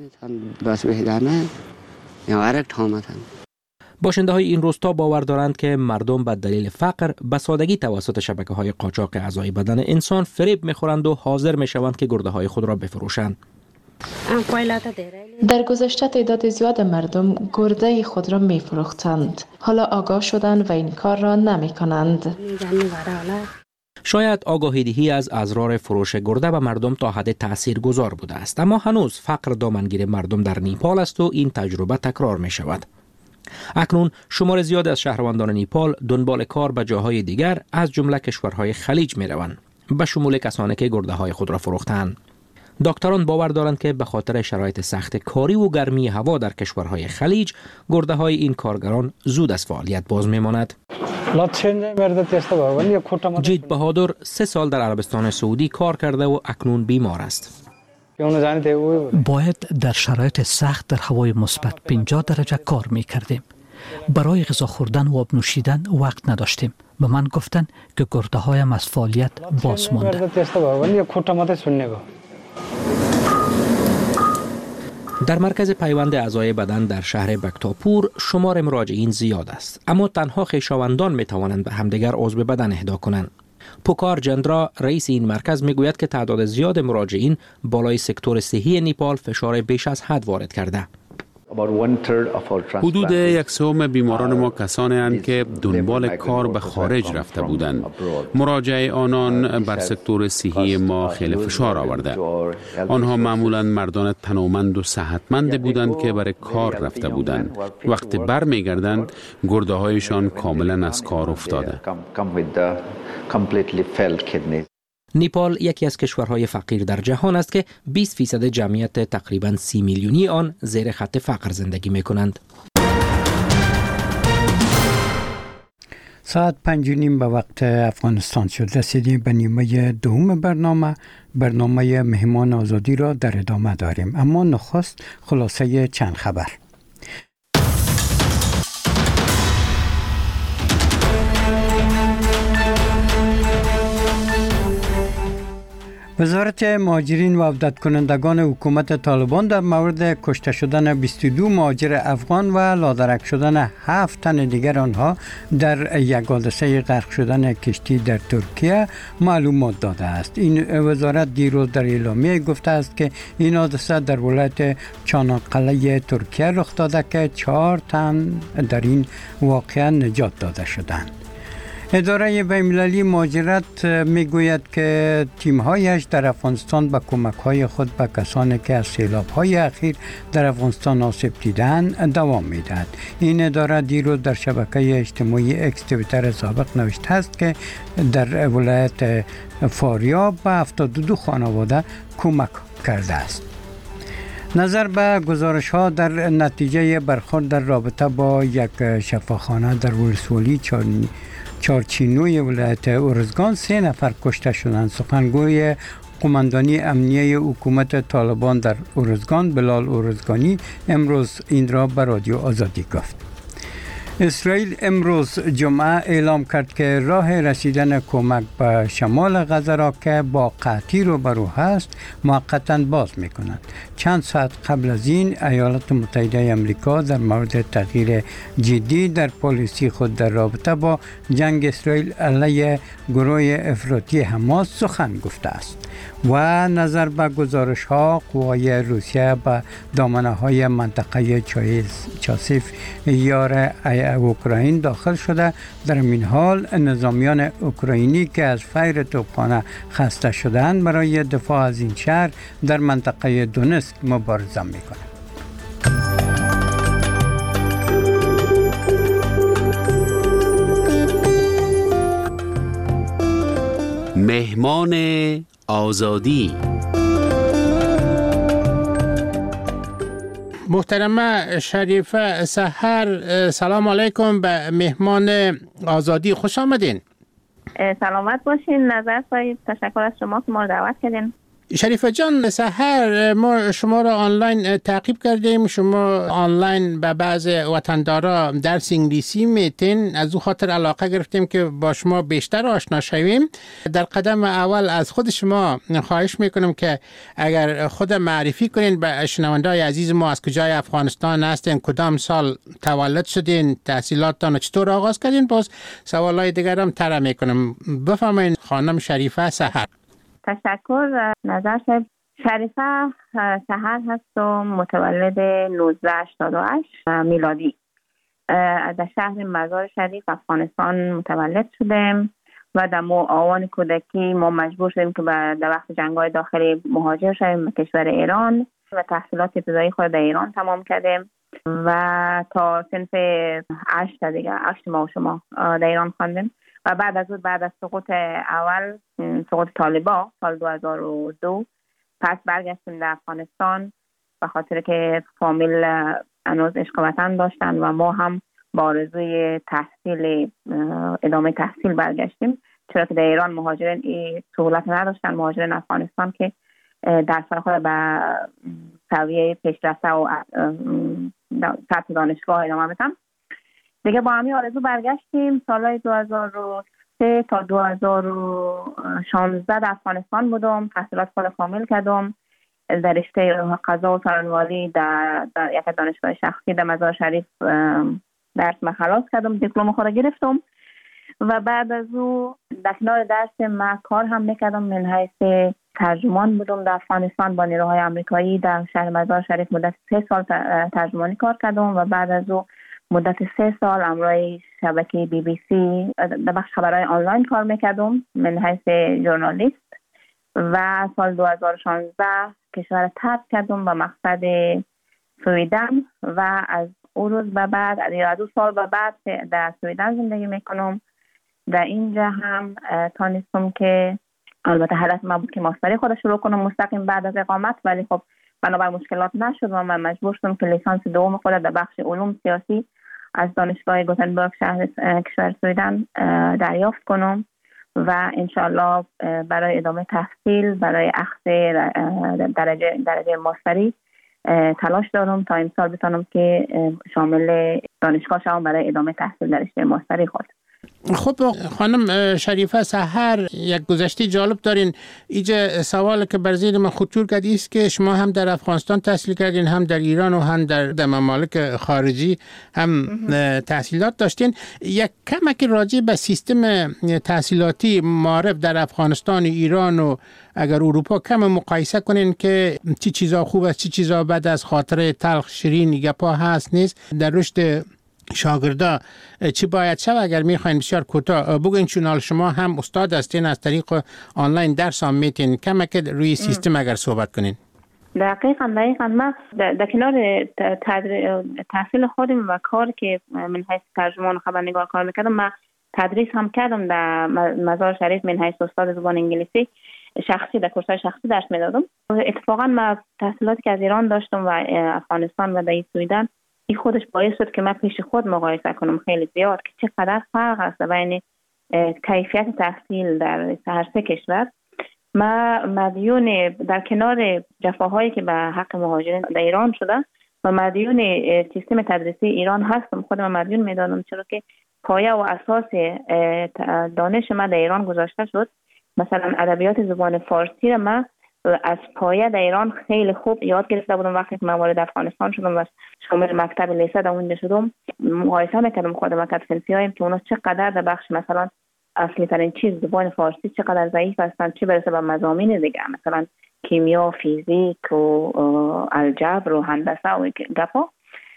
باشنده های این روستا باور دارند که مردم به دلیل فقر به سادگی توسط شبکه های قاچاق اعضای بدن انسان فریب می خورند و حاضر می شوند که گرده های خود را بفروشند. در گذشته تعداد زیاد مردم گرده خود را می فروختند. حالا آگاه شدند و این کار را نمی کنند. شاید آگاهی دهی از اسرار فروش گرده به مردم تا حد تأثیر گذار بوده است، اما هنوز فقر دامنگیر مردم در نیپال است و این تجربه تکرار می شود. اکنون شمار زیاد از شهروندان نیپال دنبال کار به جاهای دیگر از جمله کشورهای خلیج می روند، به شمول کسانی که گرده های خود را فروختند. دکتران باور دارند که به خاطر شرایط سخت کاری و گرمی هوا در کشورهای خلیج گرده های این کارگران زود از فعالیت باز می ماند. جید بهادر سه سال در عربستان سعودی کار کرده و اکنون بیمار است. باید در شرایط سخت در هوای مثبت پنجاه درجه کار می کردیم. برای غذا خوردن و آب نوشیدن وقت نداشتیم. به من گفتن که گرده هایم از فعالیت باز مانده. در مرکز پیوند اعضای بدن در شهر بکتاپور شمار مراجعین زیاد است، اما تنها خویشاوندان می توانند به همدیگر عضو بدن اهدا کنند. پوکار جندرا رئیس این مرکز می گوید که تعداد زیاد مراجعین بالای سکتور صحی نیپال فشار بیش از حد وارد کرده. حدود یک سوم بیماران ما کسانی اند که دنبال کار به خارج رفته بودند. مراجعه آنان بر سکتور صحی ما خیلی فشار آورده. آنها معمولا مردان تنومند و صحتمند بودند که برای کار رفته بودند. وقتی بر می گردند گرده هایشان کاملا از کار افتاده. نیپال یکی از کشورهای فقیر در جهان است که بیست فیصد جمعیت تقریباً سی میلیونی آن زیر خط فقر زندگی می کنند. ساعت پنج و نیم به وقت افغانستان شد. رسیدیم به نیمه دوم برنامه. برنامه مهمان آزادی را در ادامه داریم، اما نخست خلاصه چند خبر. وزارت مهاجرین و عودت کنندگان حکومت طالبان در مورد کشته شدن بیست و دو مهاجر افغان و لادرک شدن هفت تن دیگر آنها در یک حادثه غرق شدن کشتی در ترکیه معلومات داده است. این وزارت دیروز در اعلامیه گفته است که این حادثه در ولایت چاناقله ترکیه رخ داده که چهار تن در این واقعه نجات داده شدند. اداره بین‌المللی مهاجرت میگوید که تیم‌هایش در افغانستان با کمک‌های خود به کسانی که از سیلاب‌های اخیر در افغانستان آسیب دیدند دوام می‌دهد. این اداره دیروز در شبکه اجتماعی اکس توییتر سابق نوشته است که در ولایت فاریاب به هفتاد و دو خانواده کمک کرده است. نظر به گزارش‌ها در نتیجه برخورد در رابطه با یک شفاخانه در ولسوالی چارنی چارچینوی ولایت ارزگان سه نفر کشته شدند. سخنگوی قماندانی امنیه حکومت طالبان در ارزگان بلال ارزگانی امروز این را به رادیو آزادی گفت. اسرائیل امروز جمعه اعلام کرد که راه رسیدن کمک به شمال غزه را که با قحطی روبرو است موقتا باز می‌کند. چند ساعت قبل از این ایالات متحده آمریکا در مورد تغییر جدی در پالیسی خود در رابطه با جنگ اسرائیل علیه گروه افراطی حماس سخن گفته است. و نظر به گزارش‌ها قوای روسیه به دامنه‌های منطقه چاسیف یار اوکراین داخل شده. در این حال نظامیان اوکراینی که از فیر توپخانه خسته شدند برای دفاع از این شهر در منطقه دونسک مبارزه می‌کنند. مهمان آزادی. محترمه شریفه سحر، سلام علیکم به مهمان آزادی، خوش آمدین. سلامت باشین نظر صاحب، تشکر از شما که ما رو دعوت کردین. شریفه جان، سحر ما شما را آنلاین تعقیب کردیم. شما آنلاین به بعض وطندارا درس انگلیسی میتین، از او خاطر علاقه گرفتیم که با شما بیشتر آشنا شویم. در قدم اول از خود شما خواهش میکنم که اگر خود معرفی کنین به شنونده‌های عزیز ما، از کجای افغانستان هستین، کدام سال تولد شدین، تحصیلاتتان چطور آغاز کردین، باز سوالای دیگر هم طرح میکنم. بفرمایید خانم شریفه سحر. تشکر نظر صاحب. شریفه سحر هست و متولد نوزده هشتاد و هشت میلادی در شهر مزار شریف افغانستان متولد شدیم و در آوان کودکی ما مجبور شدیم که در وقت جنگ‌های داخلی مهاجر شدیم به کشور ایران و تحصیلات ابتدایی خود در ایران تمام کردیم و تا صنف هشت دیگه هشت ماه شما در ایران خواندیم و بعد از اون بعد از سقوط اول سقوط طالبان سال دو هزار و دو پس برگشتیم در افغانستان به خاطر که فامیل هنوز عشق وطن داشتن و ما هم با آرزوی تحصیل ادامه تحصیل برگشتیم، چرا که در ایران مهاجرین این سهولت نداشتن. مهاجرین افغانستان که درس خود به سویه پیشرفته و سطح دانشگاه ادامه بدن دیگه. با همین آرزو برگشتیم. سالهای دو هزار و سه تا دو هزار و شانزده در افغانستان بودم، تحصیلات خود کامل کردم در رشته قضا و سرانواری در, در یک دانشگاه شخصی در مزار شریف درس خلاص کردم، دیپلم خود گرفتم و بعد از او در کنار درس ما کار هم میکردم. من حیث ترجمان بودم در افغانستان با نیروهای آمریکایی در شهر مزار شریف مدت سه سال ترجمانی کار کردم و بعد از او مدت سه سال امروی شبکه بی بی سی در بخش خبرهای آنلاین کار میکردم من حیث ژورنالیست و سال دو هزار و شانزده کشور ترک کردم به مقصد سویدن و از اون روز به بعد از دو سال به بعد در سویدن زندگی میکنم. در اینجا هم تانستم که البته هدف ما بود که ماستری خود شروع کنم مستقیم بعد از اقامت، ولی خب بنابر مشکلات نشد و من مجبور شدم که لیسانس دوم خود در بخش علوم سیاسی از دانشگاه گوتنبرگ شهر کشور سویدن دریافت کنم و انشالله برای ادامه تحصیل برای اخذ درجه درجه ماستری تلاش دارم تا امسال بتونم که شامل دانشگاه شوم برای ادامه تحصیل در رشته ماستری خود. خب خانم شریفه سحر، یک گذشته جالب دارین. اینجا سوال که بر ذهن من خطور کرد است که شما هم در افغانستان تحصیل کردین، هم در ایران و هم در, در ممالک خارجی هم تحصیلات داشتین. یک کمک راجع به سیستم تحصیلاتی معارف در افغانستان و ایران و اگر اروپا کم مقایسه کنین که چی چیزا خوب است چی چیزا بد از خاطر تلخ شیرین گپا هست نیست در رشد شاگردا چی باید شد اگر میخواین بسیار کوتاه بگوین، چون حال شما هم استاد هستین از طریق آنلاین درس هم میتین کمک روی سیستم اگر صحبت کنین. دقیقاً دقیقاً ما در کنار تحصیل خودم و کار که من حیث ترجمان و خبرنگار کار میکردم، ما تدریس هم کردم در مزار شریف من حیث استاد زبان انگلیسی شخصی در کورس‌های شخصی درس میدادم. اتفاقاً ما تحصیلاتی که از ایران داشتم و افغانستان و در سویدن این خودش باعث شد که من پیش خود مقایسه کنم خیلی زیاد که چقدر فرق است بین کیفیت تحصیل در هر سه کشور. ما مدیون در کنار جفاهایی که به حق مهاجرین در ایران شده و مدیون سیستم تدریسی ایران هستم، خودم مدیون میدانم، چرا که پایه و اساس دانش ما در ایران گذاشته شد. مثلا ادبیات زبان فارسی را ما از پایه در ایران خیلی خوب یاد گرفته بودم. وقتی که من وارد افغانستان شدم و شامل مکتب لیسه در اونجا شدم، مقایسه میکردم خودم که صنفی‌هایم که اونا چقدر در بخش مثلا اصلی ترین چیز زبان فارسی چقدر ضعیف هستن، چه برسه به مضامین دیگه مثلا کیمیا، فیزیک و الجبر و هندسه و گپا.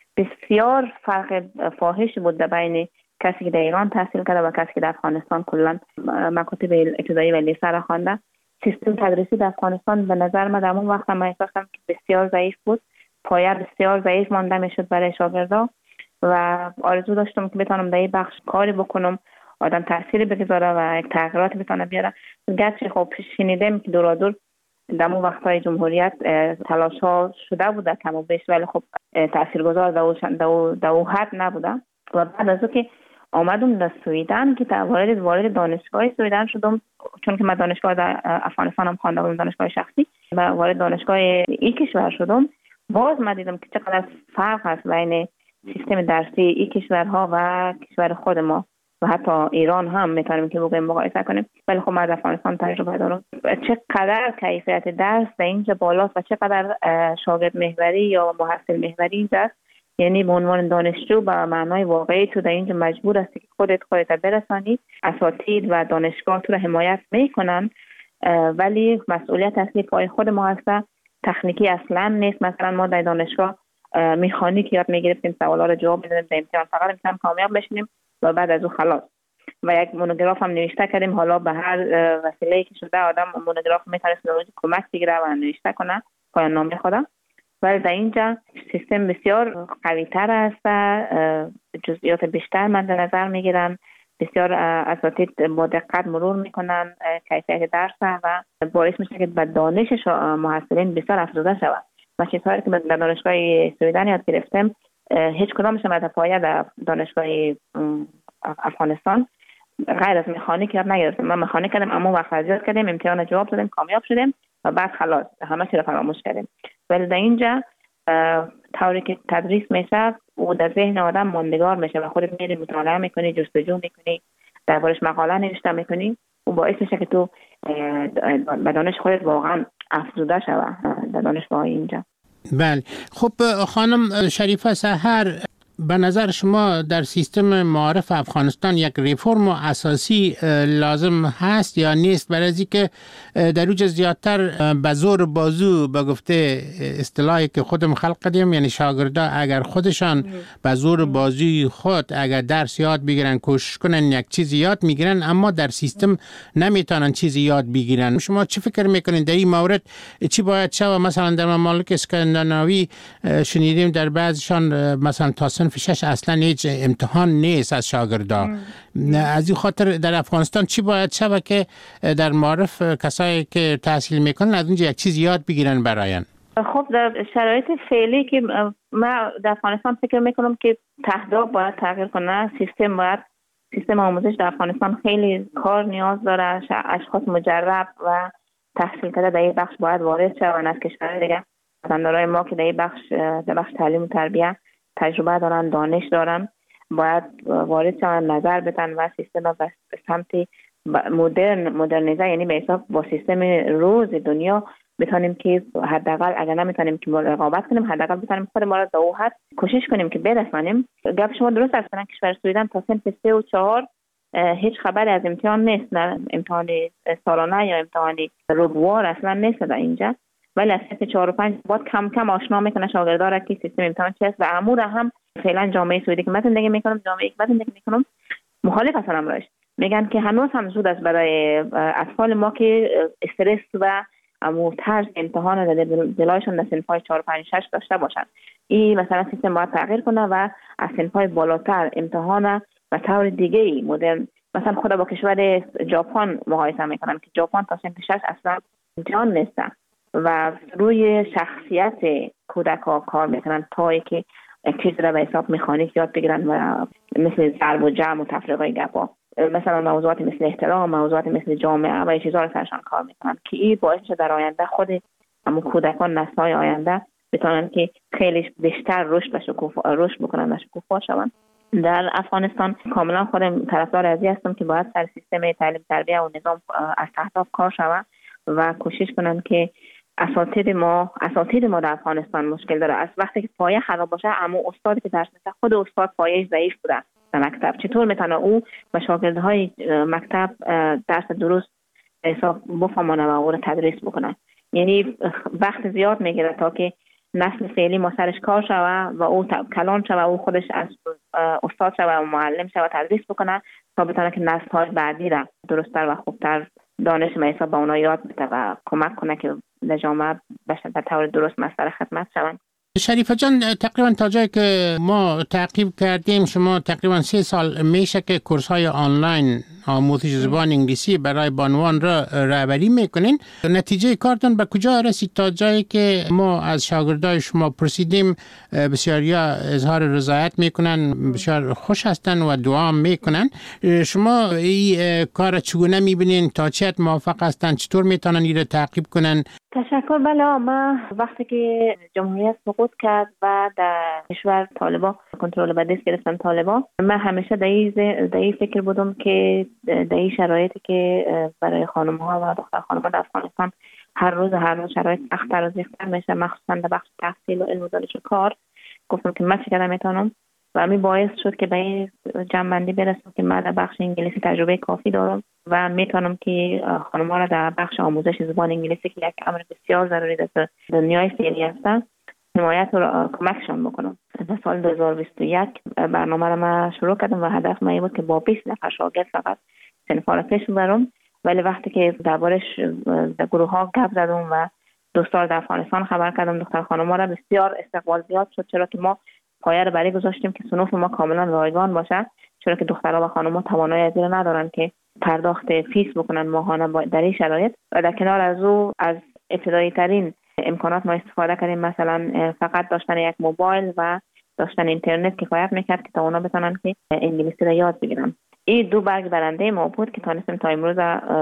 بسیار فرق فاحش بود در بین کسی که در ایران تحصیل کرده و کسی که در افغانستان کلا مکاتب ابتدایی و لیسه را خوانده. سیستم تدریسی در افغانستان به نظر من در اون وقت من احساس کردم که بسیار ضعیف بود، پایه بسیار ضعیف مانده میشد برای شاگردا و آرزو داشتم که بتونم در این بخش کاری بکنم، آدم تأثیری بگذاره و یک تغییرات بتونه بیاره. گرچه خب شنیدم که دورا دور در اون وقت‌های جمهوریت تلاش ها شده بوده کم و بیش، ولی خب تاثیرگذار در اون حد نبوده. و بعد از که آمدم در سویدن که وارد وارد دانشگاه سویدن شدم، چون که من دانشگاه در افغانستان هم خوانده بودم، دانشگاه شخصی، و وارد دانشگاه این کشور شدم، باز من دیدم که چقدر فرق هست بین سیستم درسی این کشورها و کشور خود ما و حتی ایران هم میتونیم که بگویم مقایسه کنیم. ولی خب من از افغانستان تجربه دارم چقدر کیفیت درس در اینجا بالاست و چقدر شاگرد محوری یا محصل محوری اینجا، یعنی به عنوان دانشجو به معنای واقعی تو در اینجا مجبور هستی که خودت خودت برسانی، اساتید و دانشگاه تو رو حمایت میکنن، ولی مسئولیت اصلی پای خود ما هست. تکنیکی اصلا نیست. مثلا ما در دانشگاه مکانیک یاد میگرفتیم، سوالا رو جواب میدادیم، در امتحان فقط امتحان کامیاب بشیم و بعد از اون خلاص. و یک مونوگراف هم نوشته کردیم، حالا به هر وسیله‌ای که شده آدم مونوگراف میتونه کمک بگیره و نوشته کنه پایان نامه خودم. ولی در اینجا سیستم بسیار قوی تر است، جزئیات بیشتر من در نظر میگیرن، بسیار اساتید با دقت مرور میکنن کیفیت درس و باعث میشه که به دانش محصلین بسیار افزوده شود. و چیزهایی که در دانشگاه سویدن یاد گرفتم هیچ کدامش در پایه در دانشگاه افغانستان غیر از مکانیک یاد نگرفتم. من مکانیک کردم، اما وقت یاد کردیم، امتحان جواب دادیم، کامیاب شدیم و بعد خلاص همه چی رو فراموش کردیم. ولی در اینجا طوری که تدریس میشه و در ذهن آدم ماندگار میشه و خودت میری مطالعه میکنی، جستجو میکنی، دربارش مقاله نوشته میکنی و باعث میشه که تو به دانش خودت واقعا افزوده شوی در دانشگاه اینجا. بله. خب خانم شریفه سحر، به نظر شما در سیستم معارف افغانستان یک ریفرم اساسی لازم هست یا نیست؟ برای از اینکه در اوج زیادتر به زور بازو به گفته اصطلاحی که خودم خلق کردیم، یعنی شاگردا اگر خودشان به زور بازوی خود اگر درس یاد بگیرن، کوشش کنن یک چیزی یاد میگیرن، اما در سیستم نمیتونن چیزی یاد بگیرن. شما چی فکر میکنین در این مورد چی باید شود؟ مثلا در ممالک اسکاندیناوی شنیدیم در بعضشان مثلا تا صنف صنف شش اصلا هیچ امتحان نیست از شاگردا. از این خاطر در افغانستان چی باید شود که در معرف کسایی که تحصیل میکنن از اونجا یک چیز یاد بگیرن براین؟ خب در شرایط فعلی که ما در افغانستان فکر میکنم که تهداب باید تغییر کنه. سیستم باید سیستم آموزش در افغانستان خیلی کار نیاز داره. اشخاص مجرب و تحصیل کرده در این بخش باید وارد شوند از کشورهای دیگه. وطندارای ما که در این بخش در بخش تعلیم و تربیت تجربه دارن، دانش دارن، باید وارد شوند، نظر بدن و سیستم را به سمت مدرن مدرنیزه، یعنی به حساب با سیستم روز دنیا بتونیم که حداقل اگر نمیتونیم که رقابت کنیم، حداقل بتونیم خود ما را در اون حد کوشش کنیم که برسانیم. گپ شما درست است. مثلا کشور سوئیدن تا صنف سه و چهار هیچ خبری از امتحان نیست، نه امتحان سالانه یا امتحان ربوار اصلا نیست در اینجا، ولی از صنف چهار و پنج باید کم کم آشنا میکنه شاگردا را که سیستم امتحان چیست. و امور هم فعلا جامعه سوئدی که من زندگی میکنم، جامعه که من زندگی میکنم مخالف هستن امرش. میگن که هنوز هم زود است برای اطفال ما که استرس و امو ترس امتحان در دلایشون در صنف‌های چهار پنج شش داشته باشند. این مثلا سیستم باید تغییر کنه و از صنف‌های بالاتر امتحان و طور دیگه مدرن، مثلا خدا با کشور ژاپن مقایسه میکنن که ژاپن تا صنف شش اصلا امتحان نیستن و روی شخصیت کودک‌ها کار میکنن تا که چیز را به حساب مکانیک یاد بگیرن و مثل ضرب و جمع و تفریقای گپا، مثلا موضوعات مثل احترام، موضوعات مثل جامعه و چیزا رو سرشان کار میکنن که این باعث شده در آینده خود همون کودکان نسل‌های آینده بتونن که خیلی بیشتر رشد و شکوفا رشد بکنن و شکوفا شون. در افغانستان کاملا خودم طرفدار ازی هستم که باید سر سیستم تعلیم تربیت و نظام از تحت کار شود و کوشش کنن که اساتید ما اساتید ما در افغانستان مشکل داره. از وقتی که پایه خراب باشه، اما استادی که درس میده خود استاد پایه‌اش ضعیف بوده در مکتب، چطور میتونه او و شاگردهای مکتب درس درست حساب بفهمونه و او رو تدریس بکنه؟ یعنی وقت زیاد میگیره تا که نسل فعلی ما سرش کار شوه و او کلان شوه، او خودش از استاد شوه و معلم شوه تدریس بکنه تا بتونه که نسل‌های بعدی را درست‌تر و خوبتر دانش ما حساب به اونا یاد بده و کمک کنه که در جامعه بشه به طور درست مستر خدمت شوند. شریفه جان، تقریبا تا جایی که ما تعقیب کردیم شما تقریبا سه سال میشه که کورس های آنلاین آموزش زبان انگلیسی برای بانوان را رهبری میکنین. نتیجه کارتون به کجا رسید تا جایی که ما از شاگردای شما پرسیدیم؟ بسیاریا اظهار رضایت میکنن، بسیار خوش هستن و دعا میکنن. شما این کار چگونه میبینین؟ تا چه حد موافق هستن؟ چطور میتونن این را تعقیب کنن؟ تشکر. بله، ما وقتی که جمهوریت سقوط کرد و در کشور طالبان کنترل به دست گرفتن طالبان، من همیشه در این فکر بودم که در این شرایطی که برای خانم ها و دختر خانم ها در افغانستان هر روز هر روز شرایط سخت‌تر و سخت‌تر میشه، مخصوصا در بخش تحصیل و علم و دانش و کار، گفتم که من چقدر میتونم و همین باعث شد که به این جنبندی برسم که من در بخش انگلیسی تجربه کافی دارم و میتونم که خانم‌ها را در بخش آموزش زبان انگلیسی که یک امر بسیار ضروری در دنیای فعلی هستند حمایت و کمکشان بکنم. در سال دو هزار و بیست و یک برنامه را من شروع کردم و هدف من بود که با بیست نفر شاگرد فقط صنف‌ها را پیش ببرم، ولی وقتی که دربارش در گروه ها گپ زدم و دوستان در افغانستان خبر کردم دختر خانم‌ها را، بسیار استقبال زیاد شد، چرا که ما پایه را برای گذاشتیم که صنوف ما کاملا رایگان باشه، چرا که دخترها و خانم‌ها توانایی از این ندارن که پرداخت فیس بکنن ماهانه در این شرایط. و در کنار از او از ابتدایی ترین امکانات ما استفاده کردیم، مثلا فقط داشتن یک موبایل و داشتن اینترنت کفایت میکرد که تا اونا بتونن که انگلیسی را یاد بگیرن. این دو برگ برنده ما بود که تانستیم تا امروز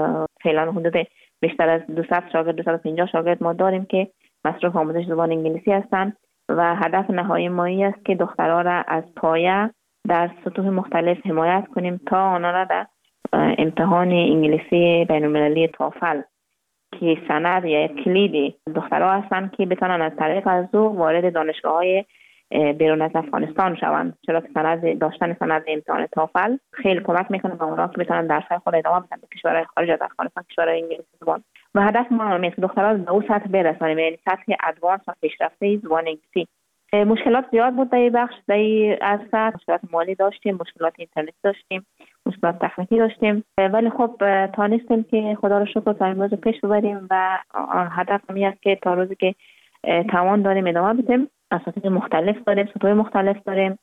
فعلا حدود بیشتر از دویست شاگرد دویست و پنجاه شاگرد ما داریم که مصروف آموزش زبان انگلیسی هستند و هدف نهایی ما است که دخترها را از پایه در سطوح مختلف حمایت کنیم تا آنها را در امتحان انگلیسی بین‌المللی توفل که سند یا کلید دخترها هستند که بتونن از طریق از او وارد دانشگاه‌های بیرون از افغانستان شوند، چرا که سند داشتن سند امتحان توفل خیلی کمک میکنه به اونها که بتونن درس‌های خود ادامه بدن به کشورهای خارج از افغانستان، کشورهای انگلیسی زبان. و هدف ما هم است که دخترها به اون سطح برسانیم، یعنی سطح ادوانس و پیشرفته زبان انگلیسی. مشکلات زیاد بود در این بخش، در این عرصه مشکلات مالی داشتیم، مشکلات اینترنت داشتیم، مشکلات تکنیکی داشتیم، ولی خب تانستیم که خدا رو شکر تا امروز پیش ببریم و هدف همین است که تا روزی که توان داریم ادامه بدیم. اساتید مختلف داریم، سطوح مختلف داریم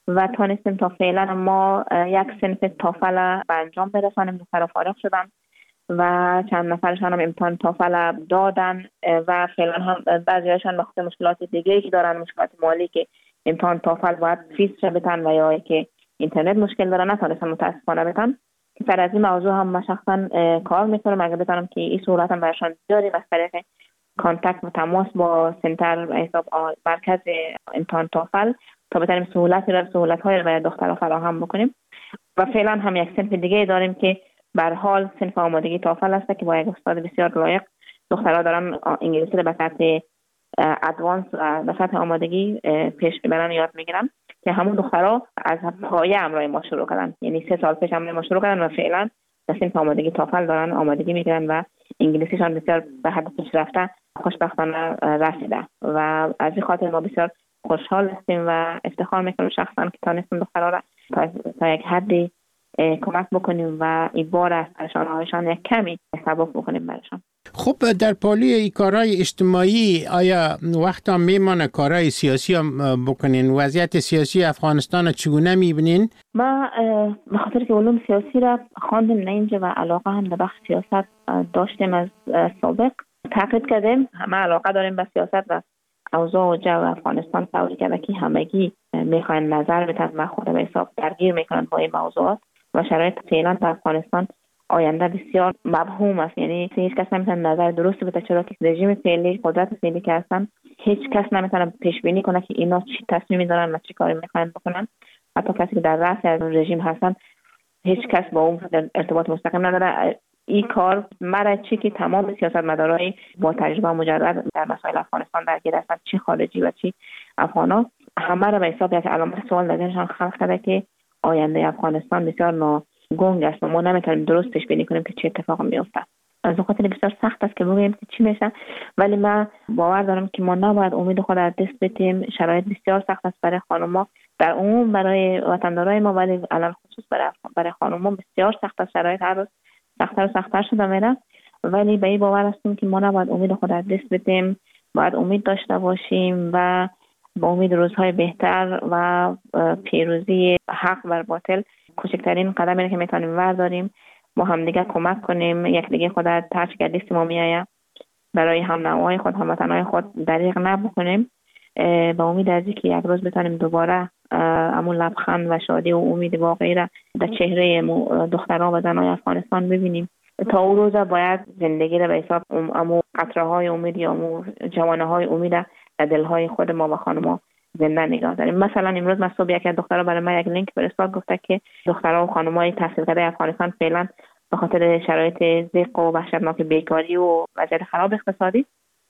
و تانستیم تا فعلا ما یک صنف تافل به انجام برسانیم. دخترها فارغ شدن و چند نفرشان هم امتحان تافل دادن و فعلا هم بعضیشان به خاطر مشکلات دیگه که دارن، مشکلات مالی که امتحان تافل باید فیس بدن و یا که اینترنت مشکل دارن نتونستن متاسفانه بدن. سر از این موضوع هم من شخصا کار میکنم اگه بتونم که این سهولت هم برشان داریم از طریق کانتکت و تماس با سنتر حساب مرکز امتحان تافل تا بتونیم سهولت را سهولت های برای دخترها فراهم بکنیم. و فعلا هم یک صنف دیگه داریم که به هر حال صنف آمادگی تافل است که با یک استاد بسیار لایق دخترها دارن انگلیسی را به سطح ادوانس به سطح آمادگی پیش ببرن یاد میگیرن که همون دخترها از پایه امرای ما شروع کردن، یعنی سه سال پیش امرای ما شروع کردن و فعلا در صنف آمادگی تافل دارن آمادگی میگیرن و انگلیسیشان بسیار به حد پیشرفته خوشبختانه رسیده و از این خاطر ما بسیار خوشحال هستیم و افتخار میکنیم شخصا که تانستیم دخترها را تا یک حدی کمک بکنیم و این بار از پریشانی‌هایشان یک کمی سبک بکنیم برشان. خب در پالی ای کارهای اجتماعی آیا وقتا میمانه کارهای سیاسی هم بکنین؟ وضعیت سیاسی افغانستان چگونه میبینین؟ ما به خاطر که علوم سیاسی را خواندیم نه اینجا و علاقه هم به بخش سیاست داشتیم از سابق تحقیق کردیم، همه علاقه داریم به سیاست و اوضاع و جو افغانستان طوری که که همگی میخواین نظر بدن و خود به حساب درگیر میکنن با این موضوعات و شرایط فعلا در افغانستان آینده بسیار مبهوم است، یعنی هیچ کس نمیتونه نظر درست بده چرا که رژیم فعلی قدرت فعلی که هستن هیچ کس نمیتونه پیش بینی کنه که اینا چی تصمیمی دارن و چی کاری میخوان بکنن. حتی کسی که در رأس از رژیم هستن هیچ کس با اون ارتباط مستقیم نداره. این کار مرا چی که تمام سیاستمدارای با تجربه مجرد در مسائل افغانستان درگیر هستن، چی خارجی و چی افغانا، همه را به حساب یک علامت سوال در ذهنشان خلق کرده که آینده افغانستان بسیار ناگنگ است و ما نمیتونیم درست پیش بینی کنیم که چه اتفاقی میفته. از اون خاطر بسیار سخت است که بگوییم که چی میشه، ولی من باور دارم که ما نباید امید خود از دست بدیم. شرایط بسیار سخت است برای خانم‌ها در عموم، برای وطندارای ما، ولی علل خصوص برای برای خانم‌ها بسیار سخت است. شرایط هر روز سخت‌تر و سخت‌تر شده میره، ولی به این باور هستیم که ما نباید امید خود از دست بدیم، باید امید داشته باشیم و با امید روزهای بهتر و پیروزی حق بر باطل کوچکترین قدمی که میتونیم ورداریم، ما هم دیگه کمک کنیم، یک دیگه خود از هر چقدر دست ما میآید برای هم نوعای خود، هموطنهای خود دریغ نبکنیم، با امید از اینکه یک روز بتونیم دوباره همون لبخند و شادی و امید واقعی را در چهره دخترها و زنهای افغانستان ببینیم. تا اون روز باید زندگی را به حساب امو قطره های امید یا امو جوانه های امید در دلهای خود ما و خانم‌ها زنده نگاه داریم. مثلا امروز من صبح یک دختر برای من یک لینک فرستاد، گفته که دخترها و خانم‌های تحصیل کرده افغانستان فعلا به خاطر شرایط ضیق و وحشتناک بیکاری و وضعیت خراب اقتصادی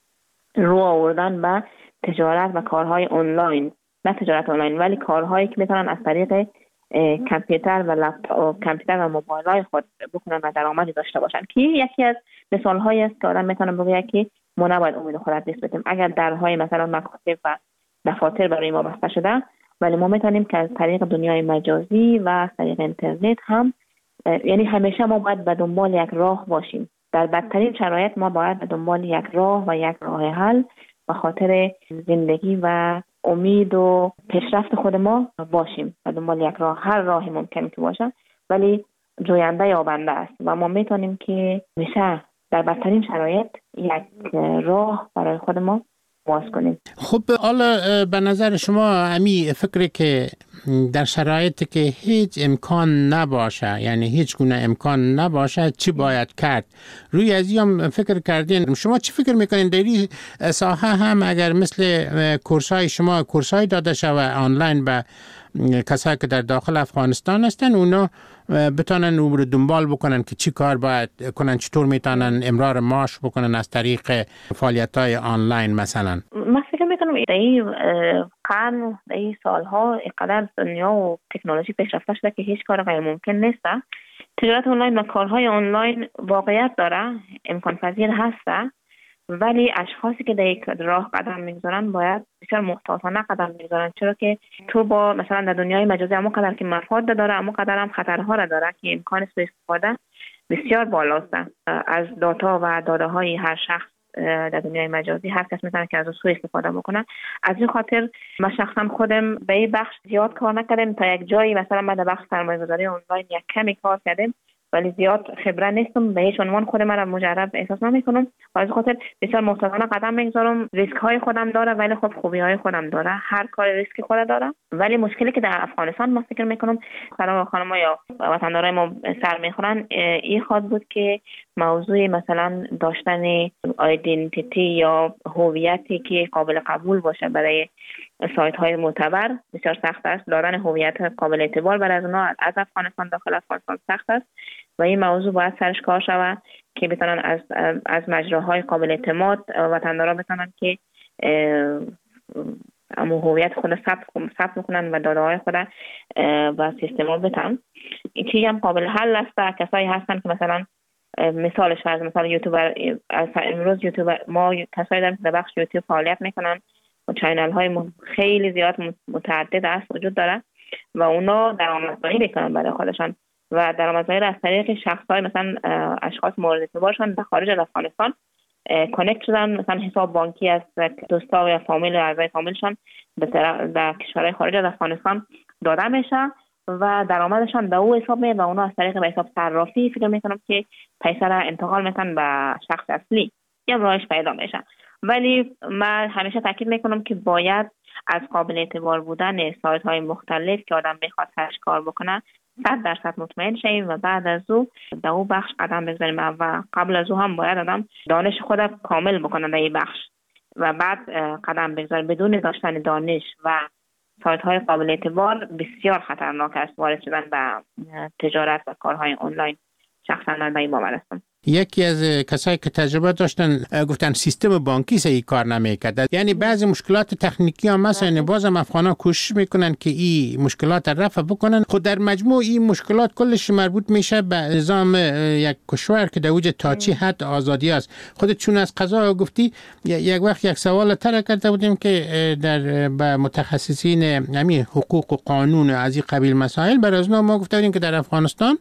رو آوردن به تجارت و کارهای آنلاین، نه تجارت آنلاین ولی کارهایی که میتونن از طریق کامپیوتر و لپتاپ کامپیوتر و موبایل‌های خود بکنن و درآمدی داشته باشن، که یکی از مثال‌هایی است که آدم میتونه بگه که ما نباید امید خود را دست بدیم. اگر درهای مثلا مکاتب و دفاتر برای ما بسته شده، ولی ما میتونیم که از طریق دنیای مجازی و از طریق اینترنت هم، یعنی همیشه ما باید به دنبال یک راه باشیم. در بدترین شرایط ما باید به دنبال یک راه و یک راه حل به خاطر زندگی و امید و پیشرفت خود ما باشیم. به دنبال یک راه، هر راهی ممکن که باشه ولی جوینده یابنده است و ما میتونیم که میشه در بدترین شرایط یک راه برای خود ما باز کنیم. خب حالا به نظر شما امی فکری که در شرایطی که هیچ امکان نباشه، یعنی هیچ گونه امکان نباشه، چی باید کرد؟ روی از هم فکر کردین؟ شما چی فکر میکنین در این ساحه هم اگر مثل کورسای شما کورسای داده شود آنلاین به کسایی که در داخل افغانستان هستن، اونا بتونن او رو دنبال بکنن که چی کار باید کنن، چطور میتونن امرار معاش بکنن از طریق فعالیت‌های آنلاین مثلا؟ من فکر میکنم در این قرن، در این سالها اینقدر دنیا و تکنولوژی پیشرفته شده که هیچ کار غیر ممکن نیست. تجارت آنلاین و کارهای آنلاین واقعیت داره، امکان پذیر هسته، ولی اشخاصی که در یک راه قدم میگذارن باید بسیار محتاطانه قدم میگذارن، چرا که تو با مثلا در دنیای مجازی اما قدر که مفاد داره اما قدر هم خطرها را داره که امکان سوء استفاده بسیار بالاست. از داتا و داده های هر شخص در دنیای مجازی هر کس میتونه که از سوء استفاده بکنه. از این خاطر من شخصا خودم به این بخش زیاد کار نکردم. تا یک جایی مثلا من در بخش سرمایه‌گذاری آنلاین یک کمی کار کردم ولی زیاد خبره نیستم. به هیچ عنوان خود من مجرب احساس نمیکنم و از خاطر بسیار محتاطانه قدم میگذارم. ریسک های خودم داره ولی خب خوبی های خودم داره. هر کار ریسک خود داره. ولی مشکلی که در افغانستان ما فکر میکنم خانم خانم یا وطندارای ما سر میخورن این خواهد بود که موضوع مثلا داشتن آیدنتیتی یا هویتی که قابل قبول باشه برای سایت های معتبر بسیار سخت است. دادن هویت قابل اعتبار برای از اونها از افغانستان داخل افغانستان سخت است و این موضوع باید سرش کار شود که بتونن از از مجراهای قابل اعتماد وطندارا بتونن که اما هویت خود ثبت ثبت کنن و داده های خود و سیستما بتن. این چیزی هم قابل حل است. کسایی هستن که مثلا مثالش فرض مثلا یوتیوبر امروز یوتیوبر ما کسایی داریم که در بخش یوتیوب فعالیت میکنن و چینل های خیلی زیاد متعدد است وجود داره و اونا درآمدزایی میکنن برای خودشان و درآمدزایی از طریق شخصای مثلا اشخاص مورد اعتبارشان در خارج از افغانستان کانکت شدن. مثلا حساب بانکی از دوستا یا فامیل و اعضای فامیلشان در کشورهای خارج از افغانستان داده میشه و درآمدشان به او حساب میاد و اونا از طریق به حساب صرافی فکر میکنم که پیسه را انتقال میکنن به شخص اصلی یا راهش پیدا میشه. ولی من همیشه تاکید میکنم که باید از قابل اعتبار بودن سایت های مختلف که آدم بخواد سرش کار بکنه صد درصد مطمئن شیم و بعد از او در او بخش قدم بگذاریم و قبل از او هم باید آدم دانش خود کامل بکنه در این بخش و بعد قدم بگذاریم. بدون داشتن دانش و سایت های قابل اعتبار بسیار خطرناک است وارد شدن به تجارت و کارهای آنلاین. شخصا من به این باور هستم. یکی از کسایی که تجربه داشتن گفتن سیستم بانکی صحیح کار نمیکرد. یعنی بعضی مشکلات تکنیکی هم مثلا بازم افغانا کوشش میکنن که این مشکلات رفع بکنن. خود در مجموع این مشکلات کلش مربوط میشه به نظام یک کشور که در اوج تا چی حد آزادی است. خودت چون از قضا گفتی یک وقت یک سوال طرح کرده بودیم که در به متخصصین همین حقوق و قانون از این قبیل مسائل برای از ما گفته بودیم که در افغانستان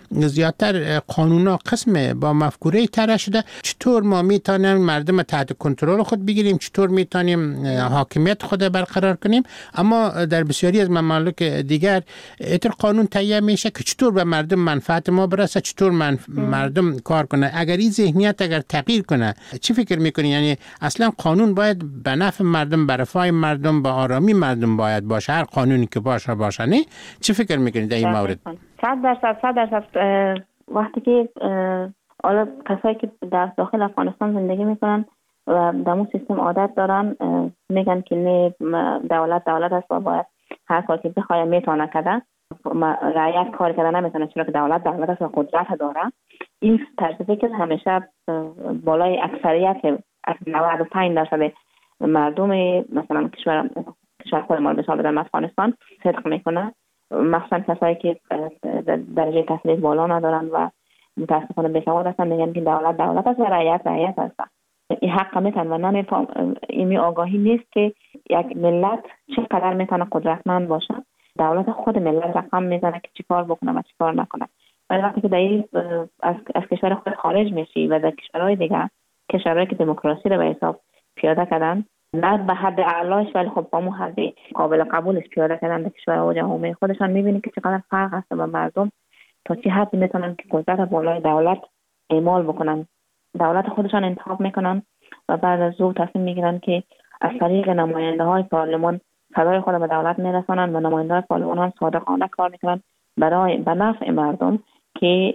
زیادتر قانونا قسم با مفکوره طرح شده. چطور ما میتونیم مردم تحت کنترل خود بگیریم، چطور میتونیم حاکمیت خود برقرار کنیم. اما در بسیاری از ممالک دیگر اتر قانون تهیه میشه که چطور به مردم منفعت ما برسه، چطور منف... مردم کار کنه. اگر این ذهنیت اگر تغییر کنه چی فکر میکنی؟ یعنی اصلا قانون باید به نفع مردم، به رفاه مردم، به آرامی مردم باید باشه. هر قانونی که باشه باشه. نه چی فکر میکنی در این مورد؟ صد درصد صد درصد وقتی که حالا کسایی که در داخل افغانستان زندگی میکنن و در اون سیستم عادت دارن میگن که نه دولت دولت است و باید هر کاری که بخواد میتونه کنه، رعایت کار کردن نمیتونه چرا که دولت دولت است و قدرت داره. این طرز فکر همیشه بالای اکثریت از نود و پنج درصد مردم مثلا کشور کشور خود ما مثال در افغانستان صدق میکنه. مخصوصا کسایی که درجه تحصیلی بالا ندارن و متاسفانه بیسواد هستن میگن که دولت دولت است و رعیت رعیت است. این حق میتن و نمیفهم این آگاهی نیست که یک ملت چقدر میتونه قدرتمند باشه. دولت خود ملت رقم میزنه که چی کار بکنه و چی کار نکنه. ولی وقتی که در از, از کشور خود خارج میشی و در کشورهای دیگه، کشورهایی که دموکراسی رو به حساب پیاده کردن، نه به حد اعلاش ولی خب با مو حد قابل قبولش پیاده کردن در کشور و جامعه خودشان، میبینی که چقدر فرق هست و مردم تا چه حد میتونن که قدرت بالای دولت اعمال بکنن. دولت خودشان انتخاب میکنن و بعد از او تصمیم میگیرن که از طریق نماینده های پارلمان صدای خود به دولت میرسانن و نماینده های پارلمان هم صادقانه کار میکنن برای به نفع مردم که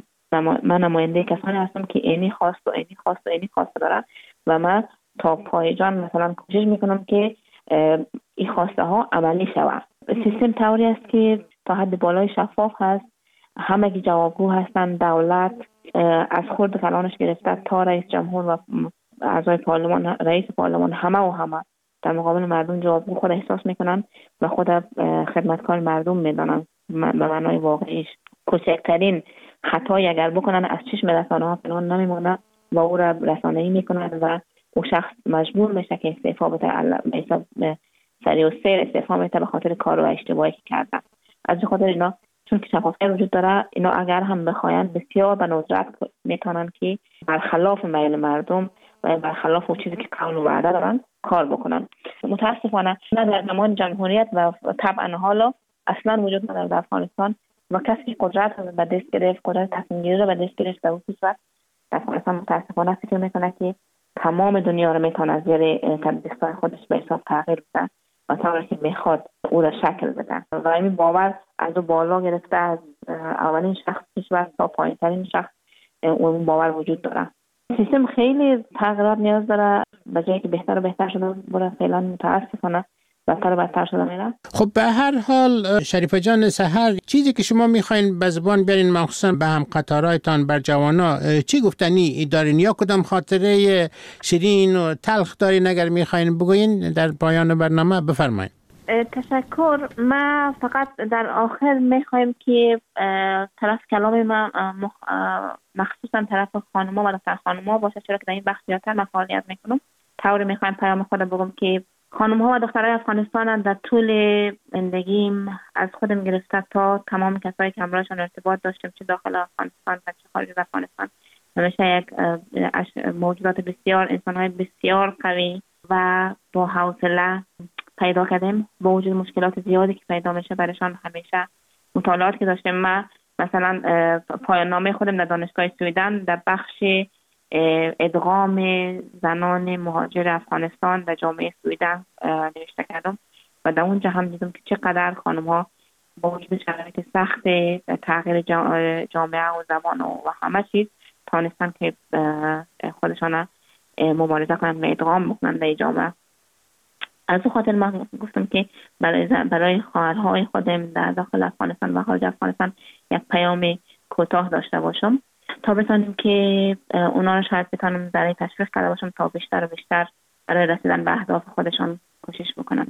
من نماینده کسانی هستم که اینی خواست و اینی خواست و اینی خواست دارم و من تا پایجان مثلا کوشش میکنم که این خواسته ها عملی شود. سیستم طوری است که تا حد بالای شفاف هست، همگی جوابگو هستند. دولت از خرد کلانش گرفته تا رئیس جمهور و اعضای پارلمان، رئیس پارلمان، همه و همه در مقابل مردم جوابگو خود احساس میکنن و خود خدمتکار مردم میدانن. به معنای واقعیش کوچکترین خطایی اگر بکنن از چشم رسانه ها پنهان نمیمونه و او را رسانه‌ای میکنن و او شخص مجبور میشه که استعفا بده، حساب سریع و سیر استعفا میده به خاطر کار و اشتباهی که کردن. از این خاطر اینا چون که شفافیت وجود داره، اینا اگر هم بخواین بسیار به ندرت میتونن که برخلاف میل مردم برخلاف اون چیزی که قول و وعده دارن کار بکنن. متاسفانه نه در زمان جمهوریت و طبعا حالا اصلا وجود نداره در افغانستان و کسی که قدرت رو به دست گرفت، قدرت تصمیم گیری رو به دست گرفت، به اون صورت در افغانستان متاسفانه فکر میکنه که تمام دنیا رو میتونه از زیر تدبیرهای خودش به حساب تغییر بده و طوری که میخواد او را شکل بده و این باور از اون بالا گرفته از اولین شخص کشور تا پایین ترین شخص اون باور وجود داره. سیستم خیلی تغییرات نیاز داره، به جایی که بهتر و بهتر شده بره فعلا متاسفانه بدتر و بدتر شده میره. خب به هر حال شریفه جان سحر، چیزی که شما میخواین به زبان بیارین مخصوصا به هم قطارایتان بر جوانا چی گفتنی دارین یا کدام خاطره شیرین و تلخ دارین اگر میخواین بگوین در پایان برنامه بفرمایید. تشکر. ما فقط در آخر میخوایم که طرف کلام ما مخصوصا طرف خانوما و دختر خانوما باشه، چرا که در این بخش زیادتر من فعالیت میکنم. طوری میخوایم پیام خود بگم که خانم‌ها و دخترای افغانستان در طول زندگیم از خودم گرفته تا تمام کسایی که همراهشان ارتباط داشتم چه داخل افغانستان و چه خارج از افغانستان، همیشه یک موجودات بسیار انسان‌های بسیار قوی و با حوصله پیدا کردیم. با وجود مشکلات زیادی که پیدا میشه برایشان همیشه مطالعات که داشتم، من مثلا پایان نامه خودم در دانشگاه سویدن در بخش ادغام زنان مهاجر افغانستان در جامعه سویدن نوشته کردم و در اونجا هم دیدم که چقدر خانم ها با وجود شرایط سخت تغییر جامعه و زبان و همه چیز تانستن که خودشان مبارزه کنند و ادغام بکنند در جامعه. از اون خاطر من گفتم که برای برای خواهرهای خودم در داخل افغانستان و خارج افغانستان یک پیام کوتاه داشته باشم تا بتونیم که اونا رو شاید بتونم برای تشویق کرده باشم تا بیشتر و بیشتر برای رسیدن به اهداف خودشان کوشش بکنن.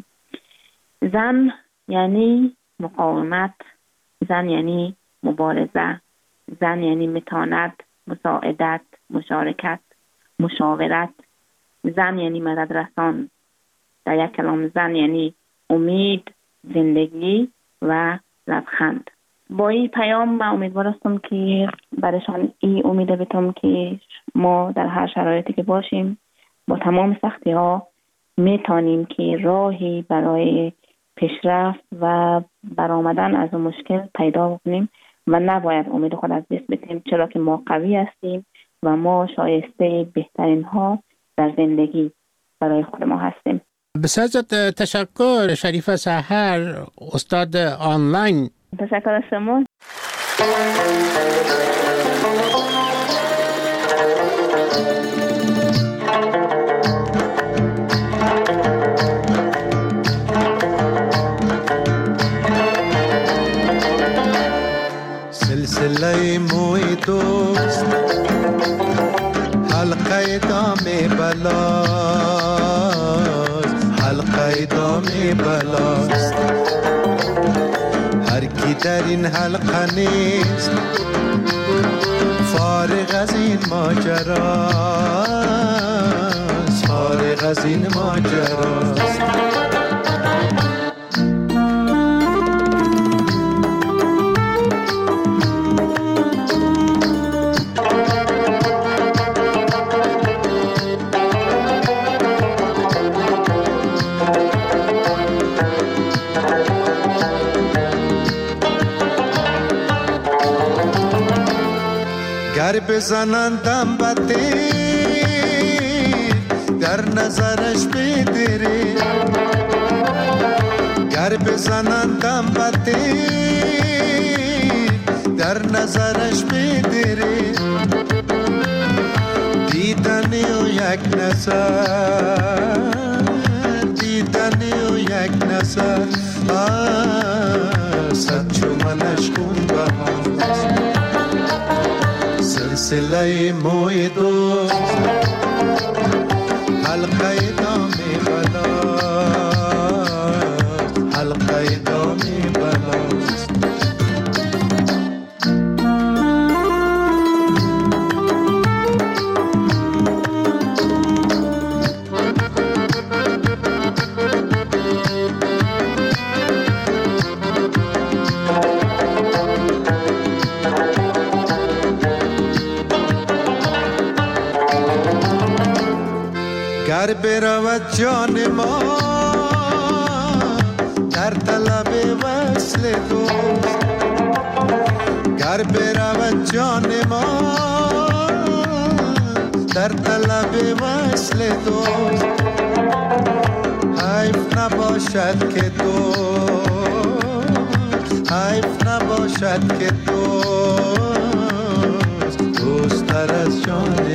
زن یعنی مقاومت، زن یعنی مبارزه، زن یعنی متانت، مساعدت، مشارکت، مشاورت، زن یعنی مدد رسان. در یک کلام زن یعنی امید، زندگی و لبخند. با این پیام من امیدوار هستم که برایشان این امید بتم که ما در هر شرایطی که باشیم با تمام سختی ها میتونیم که راهی برای پیشرفت و برآمدن از اون مشکل پیدا کنیم و نباید امید خود از دست بدیم، چرا که ما قوی هستیم و ما شایسته بهترین ها در زندگی برای خود ما هستیم. بسیار تشکر شریفه سحر، استاد آنلاین. تشکر از شما. سلسله موی دوست حلقه دام بلاست، حلقه دام بلاست. هر کی در این حلقه نیست فارغ از این ماجراست، فارغ از این ماجراست. گر بزنندم بتیر در نظرش بدری، گر بزنندم بتیر در نظرش بدری. دیدنی و یک نظر، دیدنی و یک نظر صد چومنش خون بهاست. سلسله موی دوست حلقه دام بلاست، حلقه دام بلاست. گر برود جان ما در طلب وصل دوست، گر برود جان ما در طلب وصل دوست، حیف نباشد که دوست، حیف نباشد که دوست دوست تر از جان